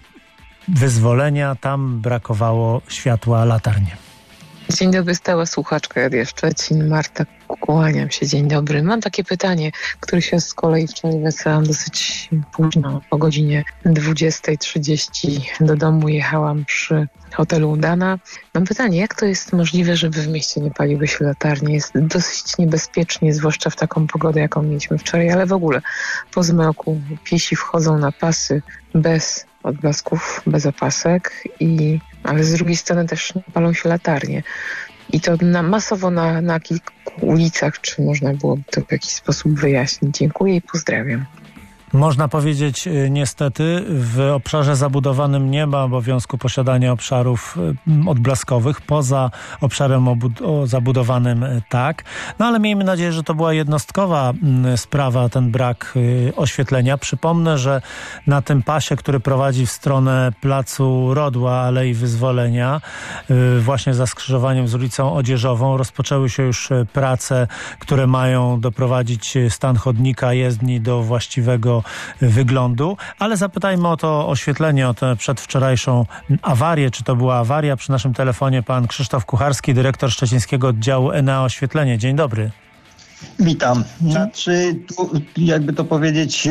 Wyzwolenia, tam brakowało światła latarni. Dzień dobry, stała słuchaczka Radia Szczecin, Marta, kłaniam się, dzień dobry. Mam takie pytanie, które się z kolei wczoraj wysłałam dosyć późno, o godzinie dwudziesta trzydzieści do domu jechałam przy hotelu Dana. Mam pytanie, jak to jest możliwe, żeby w mieście nie paliły się latarnie? Jest dosyć niebezpiecznie, zwłaszcza w taką pogodę, jaką mieliśmy wczoraj, ale w ogóle po zmroku piesi wchodzą na pasy bez odblasków, bez opasek, i, ale z drugiej strony też palą się latarnie. I to na, masowo na, na kilku ulicach. Czy można byłoby to w jakiś sposób wyjaśnić? Dziękuję i pozdrawiam. Można powiedzieć, niestety, w obszarze zabudowanym nie ma obowiązku posiadania obszarów odblaskowych. Poza obszarem obud- zabudowanym tak. No ale miejmy nadzieję, że to była jednostkowa sprawa, ten brak oświetlenia. Przypomnę, że na tym pasie, który prowadzi w stronę Placu Rodła, Alei Wyzwolenia, właśnie za skrzyżowaniem z ulicą Odzieżową, rozpoczęły się już prace, które mają doprowadzić stan chodnika, jezdni do właściwego wyglądu, ale zapytajmy o to oświetlenie, o tę przedwczorajszą awarię. Czy to była awaria? Przy naszym telefonie pan Krzysztof Kucharski, dyrektor szczecińskiego oddziału Enea Oświetlenie. Dzień dobry. Witam. Znaczy, tu, jakby to powiedzieć,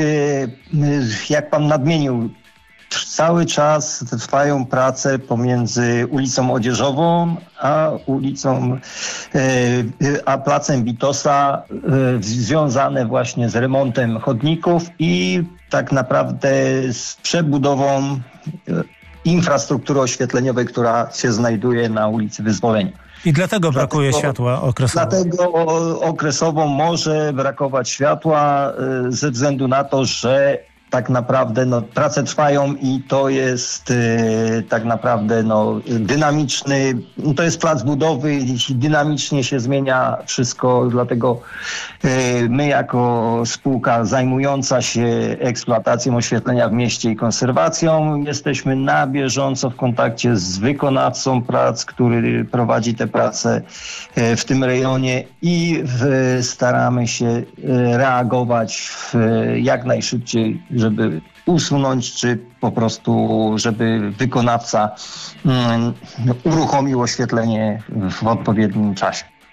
jak pan nadmienił, cały czas trwają prace pomiędzy ulicą Odzieżową a ulicą, a placem Witosa, związane właśnie z remontem chodników i tak naprawdę z przebudową infrastruktury oświetleniowej, która się znajduje na ulicy Wyzwolenia. I dlatego brakuje dlatego, światła okresowo. Dlatego okresowo może brakować światła ze względu na to, że tak naprawdę no, prace trwają i to jest y, tak naprawdę no, dynamiczny, no, to jest plac budowy i dynamicznie się zmienia wszystko, dlatego y, my jako spółka zajmująca się eksploatacją oświetlenia w mieście i konserwacją jesteśmy na bieżąco w kontakcie z wykonawcą prac, który prowadzi te prace y, w tym rejonie i y, staramy się y, reagować w, y, jak najszybciej, żeby usunąć, czy po prostu, żeby wykonawca um, uruchomił oświetlenie w odpowiednim czasie.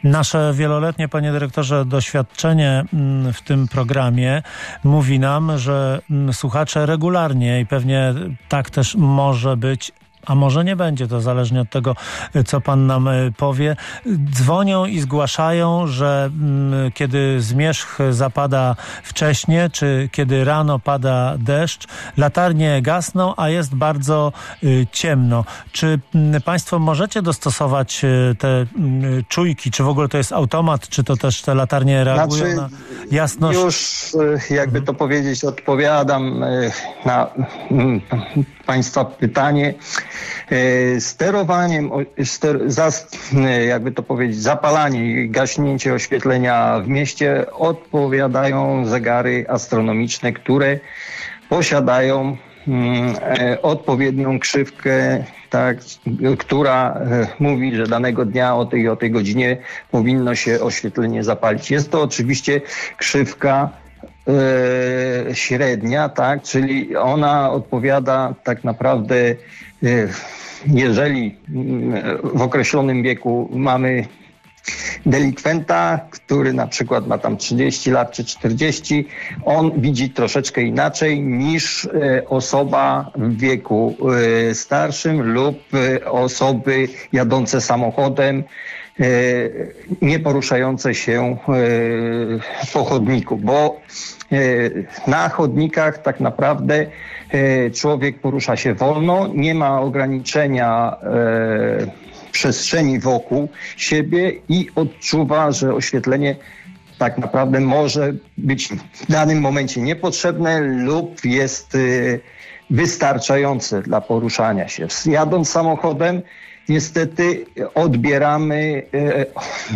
Nasze wieloletnie, panie dyrektorze, doświadczenie w tym programie mówi nam, że słuchacze regularnie i pewnie tak też może być, a może nie będzie, to zależnie od tego, co pan nam powie, dzwonią i zgłaszają, że mm, kiedy zmierzch zapada wcześnie, czy kiedy rano pada deszcz, latarnie gasną, a jest bardzo y, ciemno. Czy y, państwo możecie dostosować y, te y, czujki, czy w ogóle to jest automat, czy to też te latarnie reagują znaczy, na jasność? Już, y, jakby to powiedzieć, odpowiadam y, na y, państwa pytanie. Sterowaniem, ster, zas, jakby to powiedzieć, zapalanie i gaśnięcie oświetlenia w mieście odpowiadają zegary astronomiczne, które posiadają mm, odpowiednią krzywkę, tak, która mówi, że danego dnia o tej i o tej godzinie powinno się oświetlenie zapalić. Jest to oczywiście krzywka Yy, średnia, tak, czyli ona odpowiada tak naprawdę, yy, jeżeli yy, w określonym wieku mamy delikwenta, który na przykład ma tam trzydzieści lat czy czterdzieści, on widzi troszeczkę inaczej niż y, osoba w wieku y, starszym lub y, osoby jadące samochodem, y, nie poruszające się y, po chodniku, bo y, na chodnikach tak naprawdę y, człowiek porusza się wolno, nie ma ograniczenia y, przestrzeni wokół siebie i odczuwa, że oświetlenie tak naprawdę może być w danym momencie niepotrzebne lub jest y, wystarczające dla poruszania się. Jadąc samochodem niestety odbieramy y,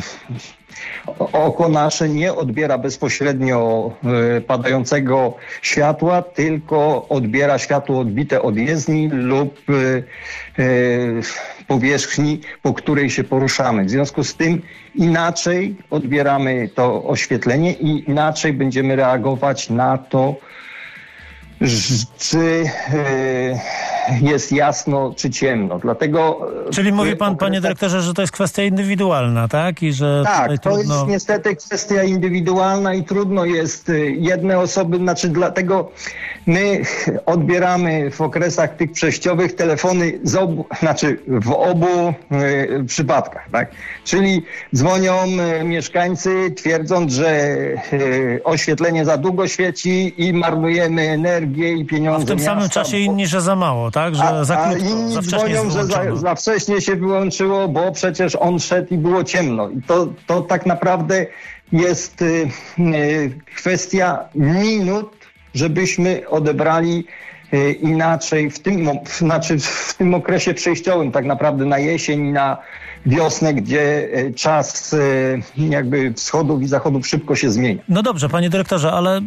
oko nasze nie odbiera bezpośrednio y, padającego światła, tylko odbiera światło odbite od jezdni lub y, y, powierzchni, po której się poruszamy. W związku z tym inaczej odbieramy to oświetlenie i inaczej będziemy reagować na to, czy y, jest jasno, czy ciemno. Dlatego. Czyli mówi pan, panie dyrektorze, że to jest kwestia indywidualna, tak? I że tak, to trudno... jest niestety kwestia indywidualna i trudno jest jedne osoby, znaczy dlatego my odbieramy w okresach tych przejściowych telefony z obu, znaczy w obu y, przypadkach, tak? Czyli dzwonią y, mieszkańcy twierdząc, że y, oświetlenie za długo świeci i marnujemy energię i pieniądze. A w tym miasta, samym czasie bo... inni, że za mało, tak? Że a, za krótko, a inni za wcześnie dzwonią, że za, za wcześnie się wyłączyło, bo przecież on szedł i było ciemno. I to, to tak naprawdę jest y, y, kwestia minut, żebyśmy odebrali y, inaczej w tym, znaczy w tym okresie przejściowym, tak naprawdę na jesień i na wiosnę, gdzie czas jakby wschodów i zachodów szybko się zmienia. No dobrze, panie dyrektorze, ale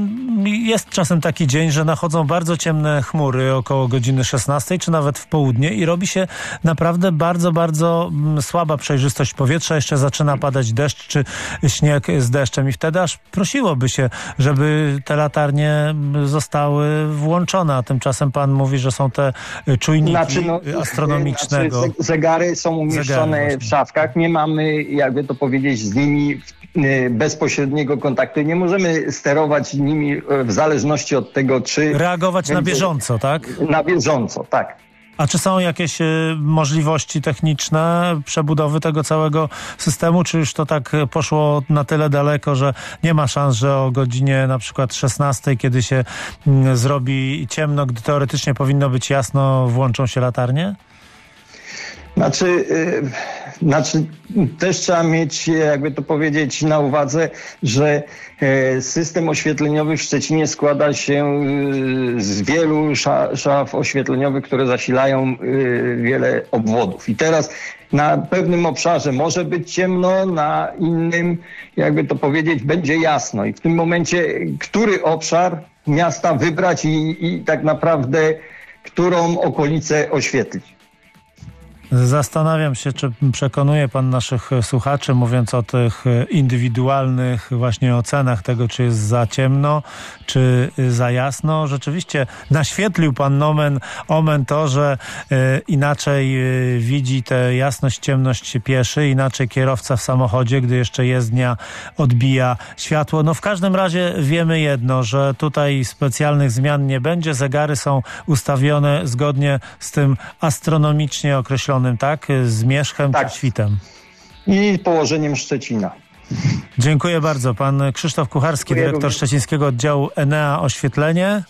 jest czasem taki dzień, że nachodzą bardzo ciemne chmury około godziny szesnastej, czy nawet w południe i robi się naprawdę bardzo, bardzo słaba przejrzystość powietrza. Jeszcze zaczyna padać deszcz, czy śnieg z deszczem i wtedy aż prosiłoby się, żeby te latarnie zostały włączone, a tymczasem pan mówi, że są te czujniki znaczy, no, astronomicznego. Znaczy, zegary są umieszczone w szafkach, nie mamy, jakby to powiedzieć, z nimi bezpośredniego kontaktu. Nie możemy sterować nimi w zależności od tego, czy... Reagować będzie... na bieżąco, tak? Na bieżąco, tak. A czy są jakieś y, możliwości techniczne przebudowy tego całego systemu, czy już to tak poszło na tyle daleko, że nie ma szans, że o godzinie na przykład szesnastej, kiedy się y, zrobi ciemno, gdy teoretycznie powinno być jasno, włączą się latarnie? Znaczy, yy, znaczy, też trzeba mieć, jakby to powiedzieć, na uwadze, że yy, system oświetleniowy w Szczecinie składa się yy, z wielu szaf, szaf oświetleniowych, które zasilają yy, wiele obwodów. I teraz na pewnym obszarze może być ciemno, na innym, jakby to powiedzieć, będzie jasno. I w tym momencie, który obszar miasta wybrać i, i tak naprawdę którą okolicę oświetlić. Zastanawiam się, czy przekonuje pan naszych słuchaczy, mówiąc o tych indywidualnych właśnie ocenach tego, czy jest za ciemno, czy za jasno. Rzeczywiście naświetlił pan nomen omen to, że e, inaczej e, widzi tę jasność, ciemność pieszy, inaczej kierowca w samochodzie, gdy jeszcze jezdnia odbija światło. No w każdym razie wiemy jedno, że tutaj specjalnych zmian nie będzie. Zegary są ustawione zgodnie z tym astronomicznie określonym, tak? Zmierzchem tak. czy świtem. I położeniem Szczecina. Dziękuję bardzo. Pan Krzysztof Kucharski, Dziękuję dyrektor również. szczecińskiego oddziału Enea Oświetlenie.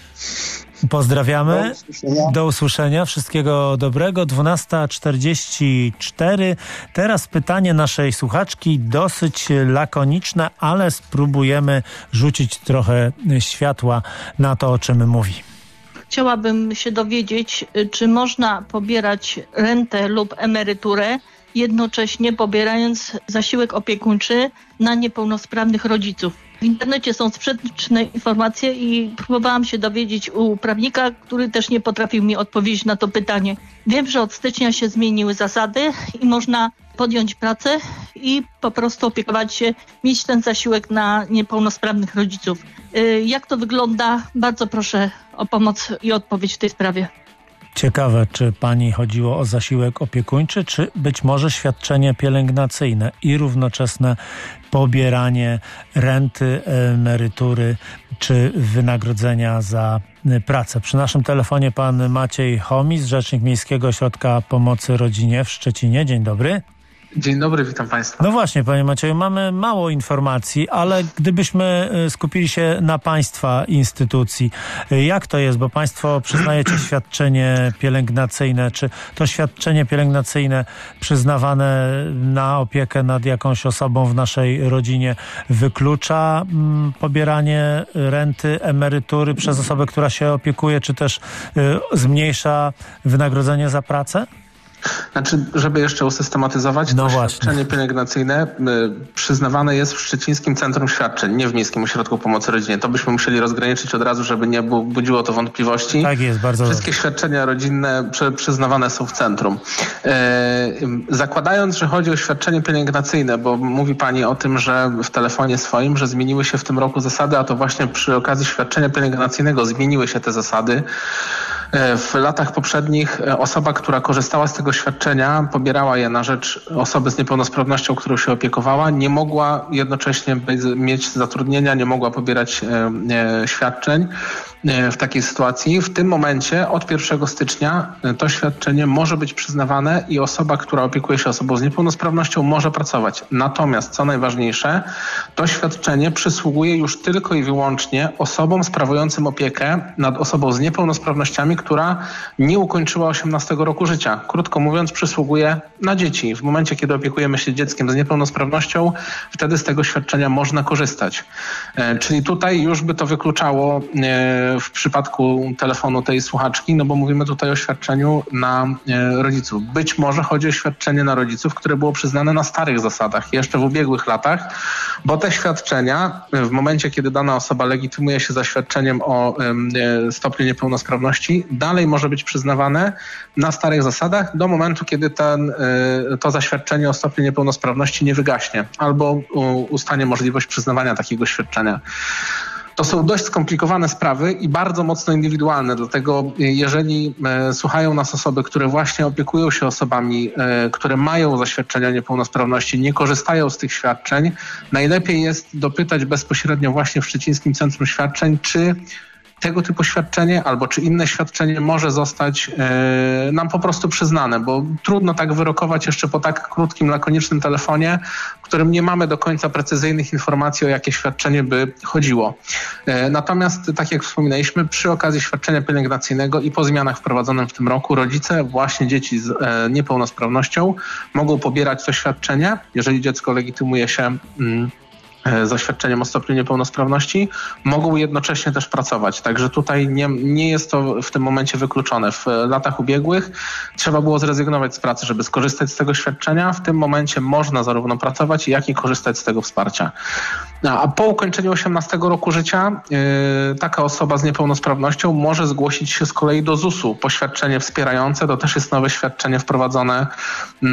Pozdrawiamy. Do usłyszenia. Do usłyszenia. Wszystkiego dobrego. dwunasta czterdzieści cztery. Teraz pytanie naszej słuchaczki, dosyć lakoniczne, ale spróbujemy rzucić trochę światła na to, o czym mówi. Chciałabym się dowiedzieć, czy można pobierać rentę lub emeryturę, jednocześnie pobierając zasiłek opiekuńczy na niepełnosprawnych rodziców. W internecie są sprzeczne informacje i próbowałam się dowiedzieć u prawnika, który też nie potrafił mi odpowiedzieć na to pytanie. Wiem, że od stycznia się zmieniły zasady i można podjąć pracę i po prostu opiekować się, mieć ten zasiłek na niepełnosprawnych rodziców. Jak to wygląda? Bardzo proszę o pomoc i odpowiedź w tej sprawie. Ciekawe, czy pani chodziło o zasiłek opiekuńczy, czy być może świadczenie pielęgnacyjne i równoczesne pobieranie renty, emerytury czy wynagrodzenia za pracę. Przy naszym telefonie pan Maciej Chomis, rzecznik Miejskiego Ośrodka Pomocy Rodzinie w Szczecinie. Dzień dobry. Dzień dobry, witam państwa. No właśnie, panie Macieju, mamy mało informacji, ale gdybyśmy skupili się na państwa instytucji, jak to jest, bo państwo przyznajecie świadczenie pielęgnacyjne, czy to świadczenie pielęgnacyjne przyznawane na opiekę nad jakąś osobą w naszej rodzinie wyklucza mm, pobieranie renty, emerytury przez osobę, która się opiekuje, czy też y, zmniejsza wynagrodzenie za pracę? Znaczy, żeby jeszcze usystematyzować, no to właśnie. świadczenie pielęgnacyjne y, przyznawane jest w Szczecińskim Centrum Świadczeń, nie w Miejskim Ośrodku Pomocy Rodzinie. To byśmy musieli rozgraniczyć od razu, żeby nie bu- budziło to wątpliwości. Tak jest, bardzo Wszystkie dobrze. świadczenia rodzinne przy, przyznawane są w centrum. Y, zakładając, że chodzi o świadczenie pielęgnacyjne, bo mówi pani o tym, że w telefonie swoim, że zmieniły się w tym roku zasady, a to właśnie przy okazji świadczenia pielęgnacyjnego zmieniły się te zasady. W latach poprzednich osoba, która korzystała z tego świadczenia, pobierała je na rzecz osoby z niepełnosprawnością, którą się opiekowała, nie mogła jednocześnie być, mieć zatrudnienia, nie mogła pobierać e, e, świadczeń e, w takiej sytuacji. W tym momencie od pierwszego stycznia to świadczenie może być przyznawane i osoba, która opiekuje się osobą z niepełnosprawnością, może pracować. Natomiast, co najważniejsze, to świadczenie przysługuje już tylko i wyłącznie osobom sprawującym opiekę nad osobą z niepełnosprawnościami, która nie ukończyła osiemnastego roku życia. Krótko mówiąc, przysługuje na dzieci. W momencie, kiedy opiekujemy się dzieckiem z niepełnosprawnością, wtedy z tego świadczenia można korzystać. E, czyli tutaj już by to wykluczało e, w przypadku telefonu tej słuchaczki, no bo mówimy tutaj o świadczeniu na e, rodziców. Być może chodzi o świadczenie na rodziców, które było przyznane na starych zasadach, jeszcze w ubiegłych latach, bo te świadczenia w momencie, kiedy dana osoba legitymuje się zaświadczeniem o e, stopniu niepełnosprawności, dalej może być przyznawane na starych zasadach do momentu, kiedy ten, to zaświadczenie o stopniu niepełnosprawności nie wygaśnie albo ustanie możliwość przyznawania takiego świadczenia. To są dość skomplikowane sprawy i bardzo mocno indywidualne, dlatego jeżeli e, słuchają nas osoby, które właśnie opiekują się osobami, e, które mają zaświadczenia niepełnosprawności, nie korzystają z tych świadczeń, najlepiej jest dopytać bezpośrednio właśnie w Szczecińskim Centrum Świadczeń, czy tego typu świadczenie albo czy inne świadczenie może zostać e, nam po prostu przyznane, bo trudno tak wyrokować jeszcze po tak krótkim, lakonicznym telefonie, w którym nie mamy do końca precyzyjnych informacji, o jakie świadczenie by chodziło. E, natomiast, tak jak wspominaliśmy, przy okazji świadczenia pielęgnacyjnego i po zmianach wprowadzonych w tym roku, rodzice właśnie dzieci z e, niepełnosprawnością mogą pobierać to świadczenie, jeżeli dziecko legitymuje się mm, zaświadczeniem o stopniu niepełnosprawności, mogą jednocześnie też pracować. Także tutaj nie, nie jest to w tym momencie wykluczone. W latach ubiegłych trzeba było zrezygnować z pracy, żeby skorzystać z tego świadczenia. W tym momencie można zarówno pracować, jak i korzystać z tego wsparcia. A po ukończeniu osiemnastego roku życia yy, taka osoba z niepełnosprawnością może zgłosić się z kolei do zusu po świadczenie wspierające. To też jest nowe świadczenie wprowadzone yy,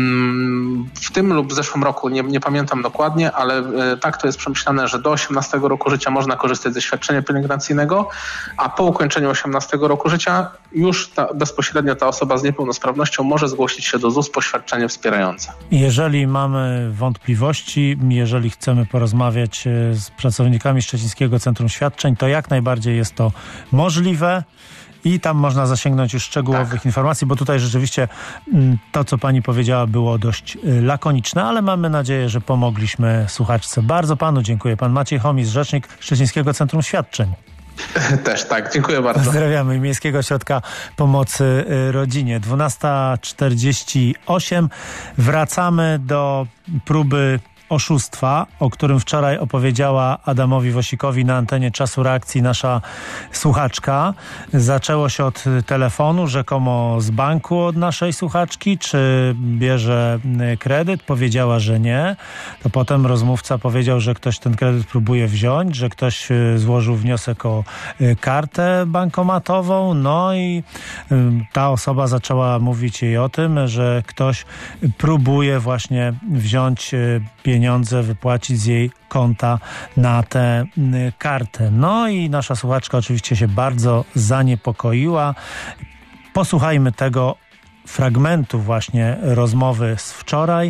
w tym lub w zeszłym roku, nie, nie pamiętam dokładnie, ale yy, tak to jest przemyślane, że do osiemnastego roku życia można korzystać ze świadczenia pielęgnacyjnego, a po ukończeniu osiemnastego roku życia już ta, bezpośrednio ta osoba z niepełnosprawnością może zgłosić się do zusu po świadczenie wspierające. Jeżeli mamy wątpliwości, jeżeli chcemy porozmawiać z pracownikami Szczecińskiego Centrum Świadczeń, to jak najbardziej jest to możliwe i tam można zasięgnąć już szczegółowych tak. informacji, bo tutaj rzeczywiście to, co pani powiedziała, było dość lakoniczne, ale mamy nadzieję, że pomogliśmy słuchaczce. Bardzo panu dziękuję. Pan Maciej Chomis, rzecznik Szczecińskiego Centrum Świadczeń. Też tak, dziękuję bardzo. Pozdrawiamy Miejskiego Ośrodka Pomocy Rodzinie. dwunasta czterdzieści osiem. Wracamy do próby oszustwa, o którym wczoraj opowiedziała Adamowi Wosikowi na antenie Czasu Reakcji nasza słuchaczka. Zaczęło się od telefonu, rzekomo z banku od naszej słuchaczki, czy bierze kredyt. Powiedziała, że nie. To potem rozmówca powiedział, że ktoś ten kredyt próbuje wziąć, że ktoś złożył wniosek o kartę bankomatową, no i ta osoba zaczęła mówić jej o tym, że ktoś próbuje właśnie wziąć pieniądze, wypłacić z jej konta na tę kartę. No i nasza słuchaczka oczywiście się bardzo zaniepokoiła. Posłuchajmy tego fragmentu właśnie rozmowy z wczoraj,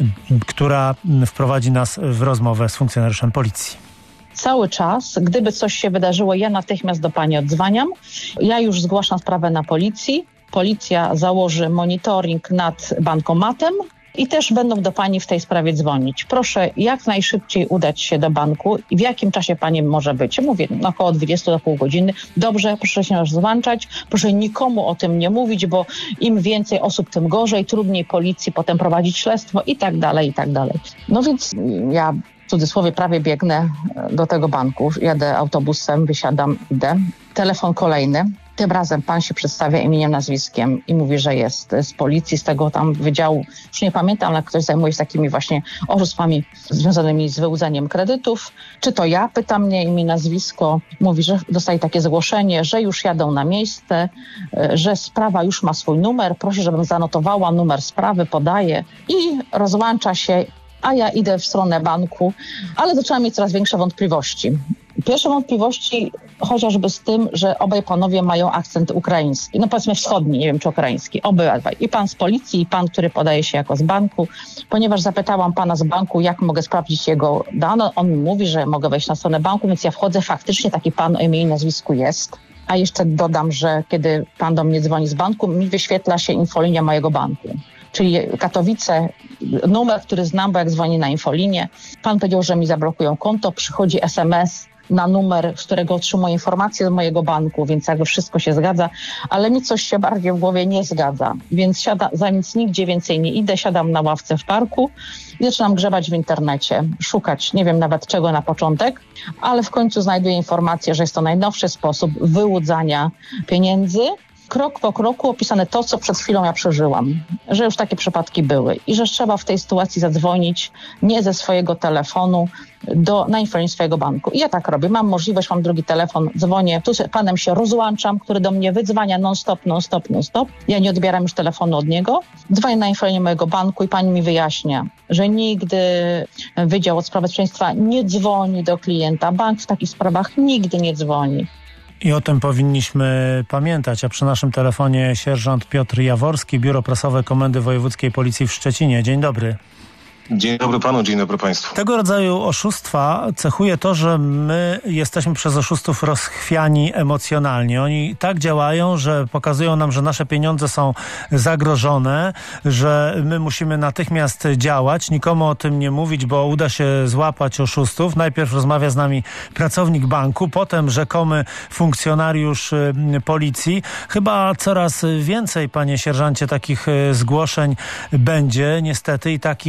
która wprowadzi nas w rozmowę z funkcjonariuszem policji. Cały czas, gdyby coś się wydarzyło, ja natychmiast do pani odzwaniam. Ja już zgłaszam sprawę na policji. Policja założy monitoring nad bankomatem i też będą do pani w tej sprawie dzwonić. Proszę jak najszybciej udać się do banku i w jakim czasie pani może być. Mówię, no około dwudziestu do pół godziny. Dobrze, proszę się rozłączać, proszę nikomu o tym nie mówić, bo im więcej osób, tym gorzej, trudniej policji potem prowadzić śledztwo i tak dalej, i tak dalej. No więc ja w cudzysłowie prawie biegnę do tego banku, jadę autobusem, wysiadam, idę. Telefon kolejny. Tym razem pan się przedstawia imieniem, nazwiskiem i mówi, że jest z policji, z tego tam wydziału, już nie pamiętam, ale ktoś zajmuje się takimi właśnie oszustwami związanymi z wyłudzeniem kredytów. Czy to ja? Pyta mnie imię, nazwisko. Mówi, że dostaje takie zgłoszenie, że już jadą na miejsce, że sprawa już ma swój numer. Prosi, żebym zanotowała numer sprawy, podaje i rozłącza się, a ja idę w stronę banku, ale zaczęłam mieć coraz większe wątpliwości. Pierwsze wątpliwości chociażby z tym, że obaj panowie mają akcent ukraiński, no powiedzmy wschodni, nie wiem czy ukraiński, obydwaj. I pan z policji, i pan, który podaje się jako z banku, ponieważ zapytałam pana z banku, jak mogę sprawdzić jego dane, on mi mówi, że mogę wejść na stronę banku, więc ja wchodzę, faktycznie taki pan o imieniu i nazwisku jest. A jeszcze dodam, że kiedy pan do mnie dzwoni z banku, mi wyświetla się infolinia mojego banku. Czyli Katowice, numer, który znam, bo jak dzwoni na infolinię, pan powiedział, że mi zablokują konto, przychodzi es em es na numer, z którego otrzymuję informacje z mojego banku, więc jakby wszystko się zgadza, ale mi coś się bardziej w głowie nie zgadza, więc siada, za nic nigdzie więcej nie idę, siadam na ławce w parku i zaczynam grzebać w internecie, szukać, nie wiem nawet czego na początek, ale w końcu znajduję informację, że jest to najnowszy sposób wyłudzania pieniędzy. Krok po kroku opisane to, co przed chwilą ja przeżyłam, że już takie przypadki były i że trzeba w tej sytuacji zadzwonić nie ze swojego telefonu do, na infolinię swojego banku. I ja tak robię. Mam możliwość, mam drugi telefon, dzwonię, tu z panem się rozłączam, który do mnie wydzwania non-stop, non-stop, non-stop. Ja nie odbieram już telefonu od niego. Dzwonię na infolinię mojego banku i pani mi wyjaśnia, że nigdy Wydział od Spraw Bezpieczeństwa nie dzwoni do klienta. Bank w takich sprawach nigdy nie dzwoni. I o tym powinniśmy pamiętać. A przy naszym telefonie sierżant Piotr Jaworski, Biuro Prasowe Komendy Wojewódzkiej Policji w Szczecinie. Dzień dobry. Dzień dobry panu, dzień dobry państwu. Tego rodzaju oszustwa cechuje to, że my jesteśmy przez oszustów rozchwiani emocjonalnie. Oni tak działają, że pokazują nam, że nasze pieniądze są zagrożone, że my musimy natychmiast działać, nikomu o tym nie mówić, bo uda się złapać oszustów. Najpierw rozmawia z nami pracownik banku, potem rzekomy funkcjonariusz policji. Chyba coraz więcej, panie sierżancie, takich zgłoszeń będzie niestety i takich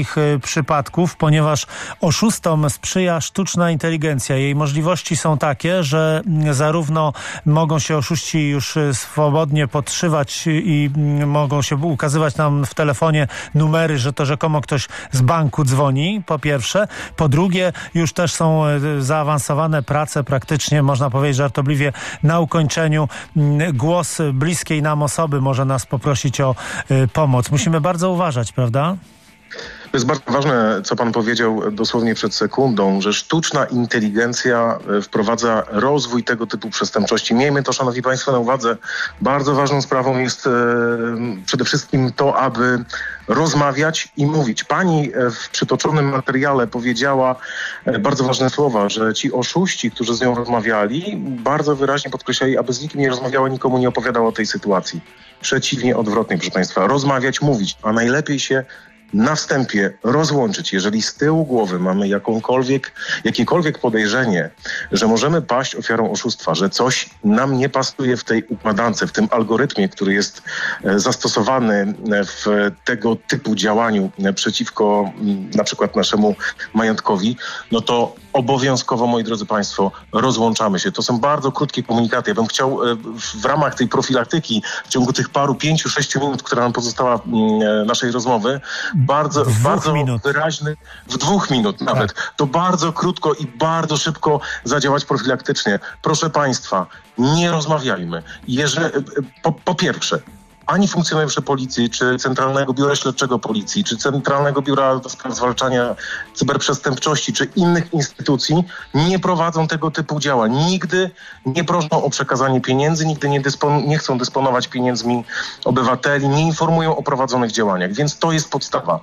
przypadków, ponieważ oszustom sprzyja sztuczna inteligencja. Jej możliwości są takie, że zarówno mogą się oszuści już swobodnie podszywać i mogą się ukazywać nam w telefonie numery, że to rzekomo ktoś z banku dzwoni, po pierwsze. Po drugie, już też są zaawansowane prace praktycznie, można powiedzieć żartobliwie, na ukończeniu. Głos bliskiej nam osoby może nas poprosić o pomoc. Musimy bardzo uważać, prawda? To jest bardzo ważne, co pan powiedział dosłownie przed sekundą, że sztuczna inteligencja wprowadza rozwój tego typu przestępczości. Miejmy to, szanowni państwo, na uwadze. Bardzo ważną sprawą jest e, przede wszystkim to, aby rozmawiać i mówić. Pani w przytoczonym materiale powiedziała bardzo ważne słowa, że ci oszuści, którzy z nią rozmawiali, bardzo wyraźnie podkreślali, aby z nikim nie rozmawiała, nikomu nie opowiadała o tej sytuacji. Przeciwnie, odwrotnie, proszę państwa. Rozmawiać, mówić, a najlepiej się na wstępie rozłączyć. Jeżeli z tyłu głowy mamy jakąkolwiek, jakiekolwiek podejrzenie, że możemy paść ofiarą oszustwa, że coś nam nie pasuje w tej układance, w tym algorytmie, który jest zastosowany w tego typu działaniu przeciwko na przykład naszemu majątkowi, no to obowiązkowo, moi drodzy państwo, rozłączamy się. To są bardzo krótkie komunikaty. Ja bym chciał w ramach tej profilaktyki, w ciągu tych paru, pięciu, sześciu minut, która nam pozostała naszej rozmowy, bardzo, bardzo minut. wyraźny, w dwóch minut nawet, tak. To bardzo krótko i bardzo szybko zadziałać profilaktycznie. Proszę państwa, nie rozmawiajmy. Jeżeli, po, po pierwsze, ani funkcjonariusze policji, czy Centralnego Biura Śledczego Policji, czy Centralnego Biura do Spraw Zwalczania Cyberprzestępczości, czy innych instytucji nie prowadzą tego typu działań. Nigdy nie proszą o przekazanie pieniędzy, nigdy nie, dyspon- nie chcą dysponować pieniędzmi obywateli, nie informują o prowadzonych działaniach. Więc to jest podstawa.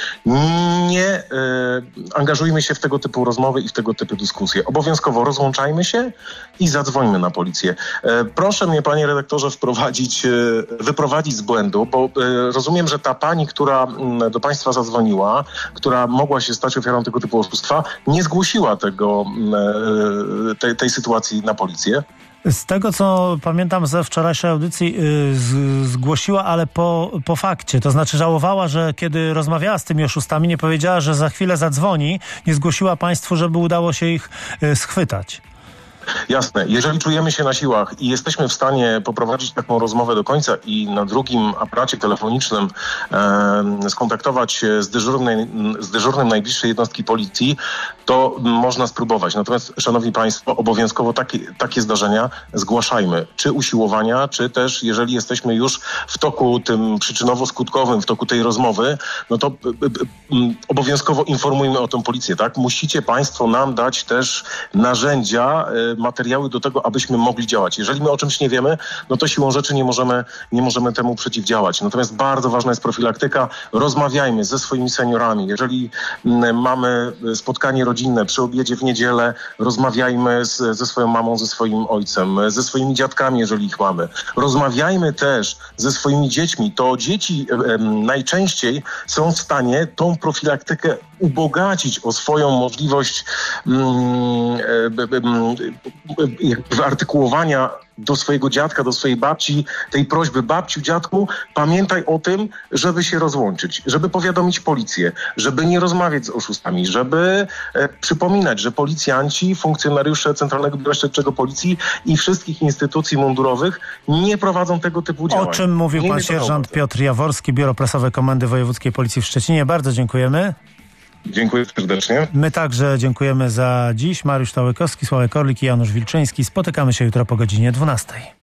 Nie e, angażujmy się w tego typu rozmowy i w tego typu dyskusje. Obowiązkowo rozłączajmy się i zadzwońmy na policję. E, proszę mnie, panie redaktorze, wprowadzić, e, wyprowadzić z błędu, bo y, rozumiem, że ta pani, która y, do państwa zadzwoniła, która mogła się stać ofiarą tego typu oszustwa, nie zgłosiła tego, y, tej, tej sytuacji na policję. Z tego, co pamiętam ze wczorajszej audycji, yy, z, zgłosiła, ale po, po fakcie. To znaczy żałowała, że kiedy rozmawiała z tymi oszustami, nie powiedziała, że za chwilę zadzwoni, nie zgłosiła państwu, żeby udało się ich yy, schwytać. Jasne. Jeżeli czujemy się na siłach i jesteśmy w stanie poprowadzić taką rozmowę do końca i na drugim aparacie telefonicznym e, skontaktować się z dyżurnym, z dyżurnym najbliższej jednostki policji, to można spróbować. Natomiast, szanowni państwo, obowiązkowo takie, takie zdarzenia zgłaszajmy. Czy usiłowania, czy też jeżeli jesteśmy już w toku tym przyczynowo-skutkowym, w toku tej rozmowy, no to b, b, b, obowiązkowo informujmy o tym policję, tak? Musicie państwo nam dać też narzędzia, e, materiały do tego, abyśmy mogli działać. Jeżeli my o czymś nie wiemy, no to siłą rzeczy nie możemy, nie możemy temu przeciwdziałać. Natomiast bardzo ważna jest profilaktyka. Rozmawiajmy ze swoimi seniorami. Jeżeli m, mamy spotkanie rodzinne przy obiedzie w niedzielę, rozmawiajmy z, ze swoją mamą, ze swoim ojcem, ze swoimi dziadkami, jeżeli ich mamy. Rozmawiajmy też ze swoimi dziećmi. To dzieci em, najczęściej są w stanie tą profilaktykę ubogacić o swoją możliwość mm, e, artykułowania do swojego dziadka, do swojej babci, tej prośby: babciu, dziadku, pamiętaj o tym, żeby się rozłączyć, żeby powiadomić policję, żeby nie rozmawiać z oszustami, żeby e, przypominać, że policjanci, funkcjonariusze Centralnego Biura Śledczego Policji i wszystkich instytucji mundurowych nie prowadzą tego typu działań. O czym mówił nie pan sierżant Piotr Jaworski, Biuro Prasowe Komendy Wojewódzkiej Policji w Szczecinie. Bardzo dziękujemy. Dziękuję serdecznie. My także dziękujemy za dziś. Mariusz Tałykowski, Sławek Orlik i Janusz Wilczyński. Spotykamy się jutro po godzinie dwunastej.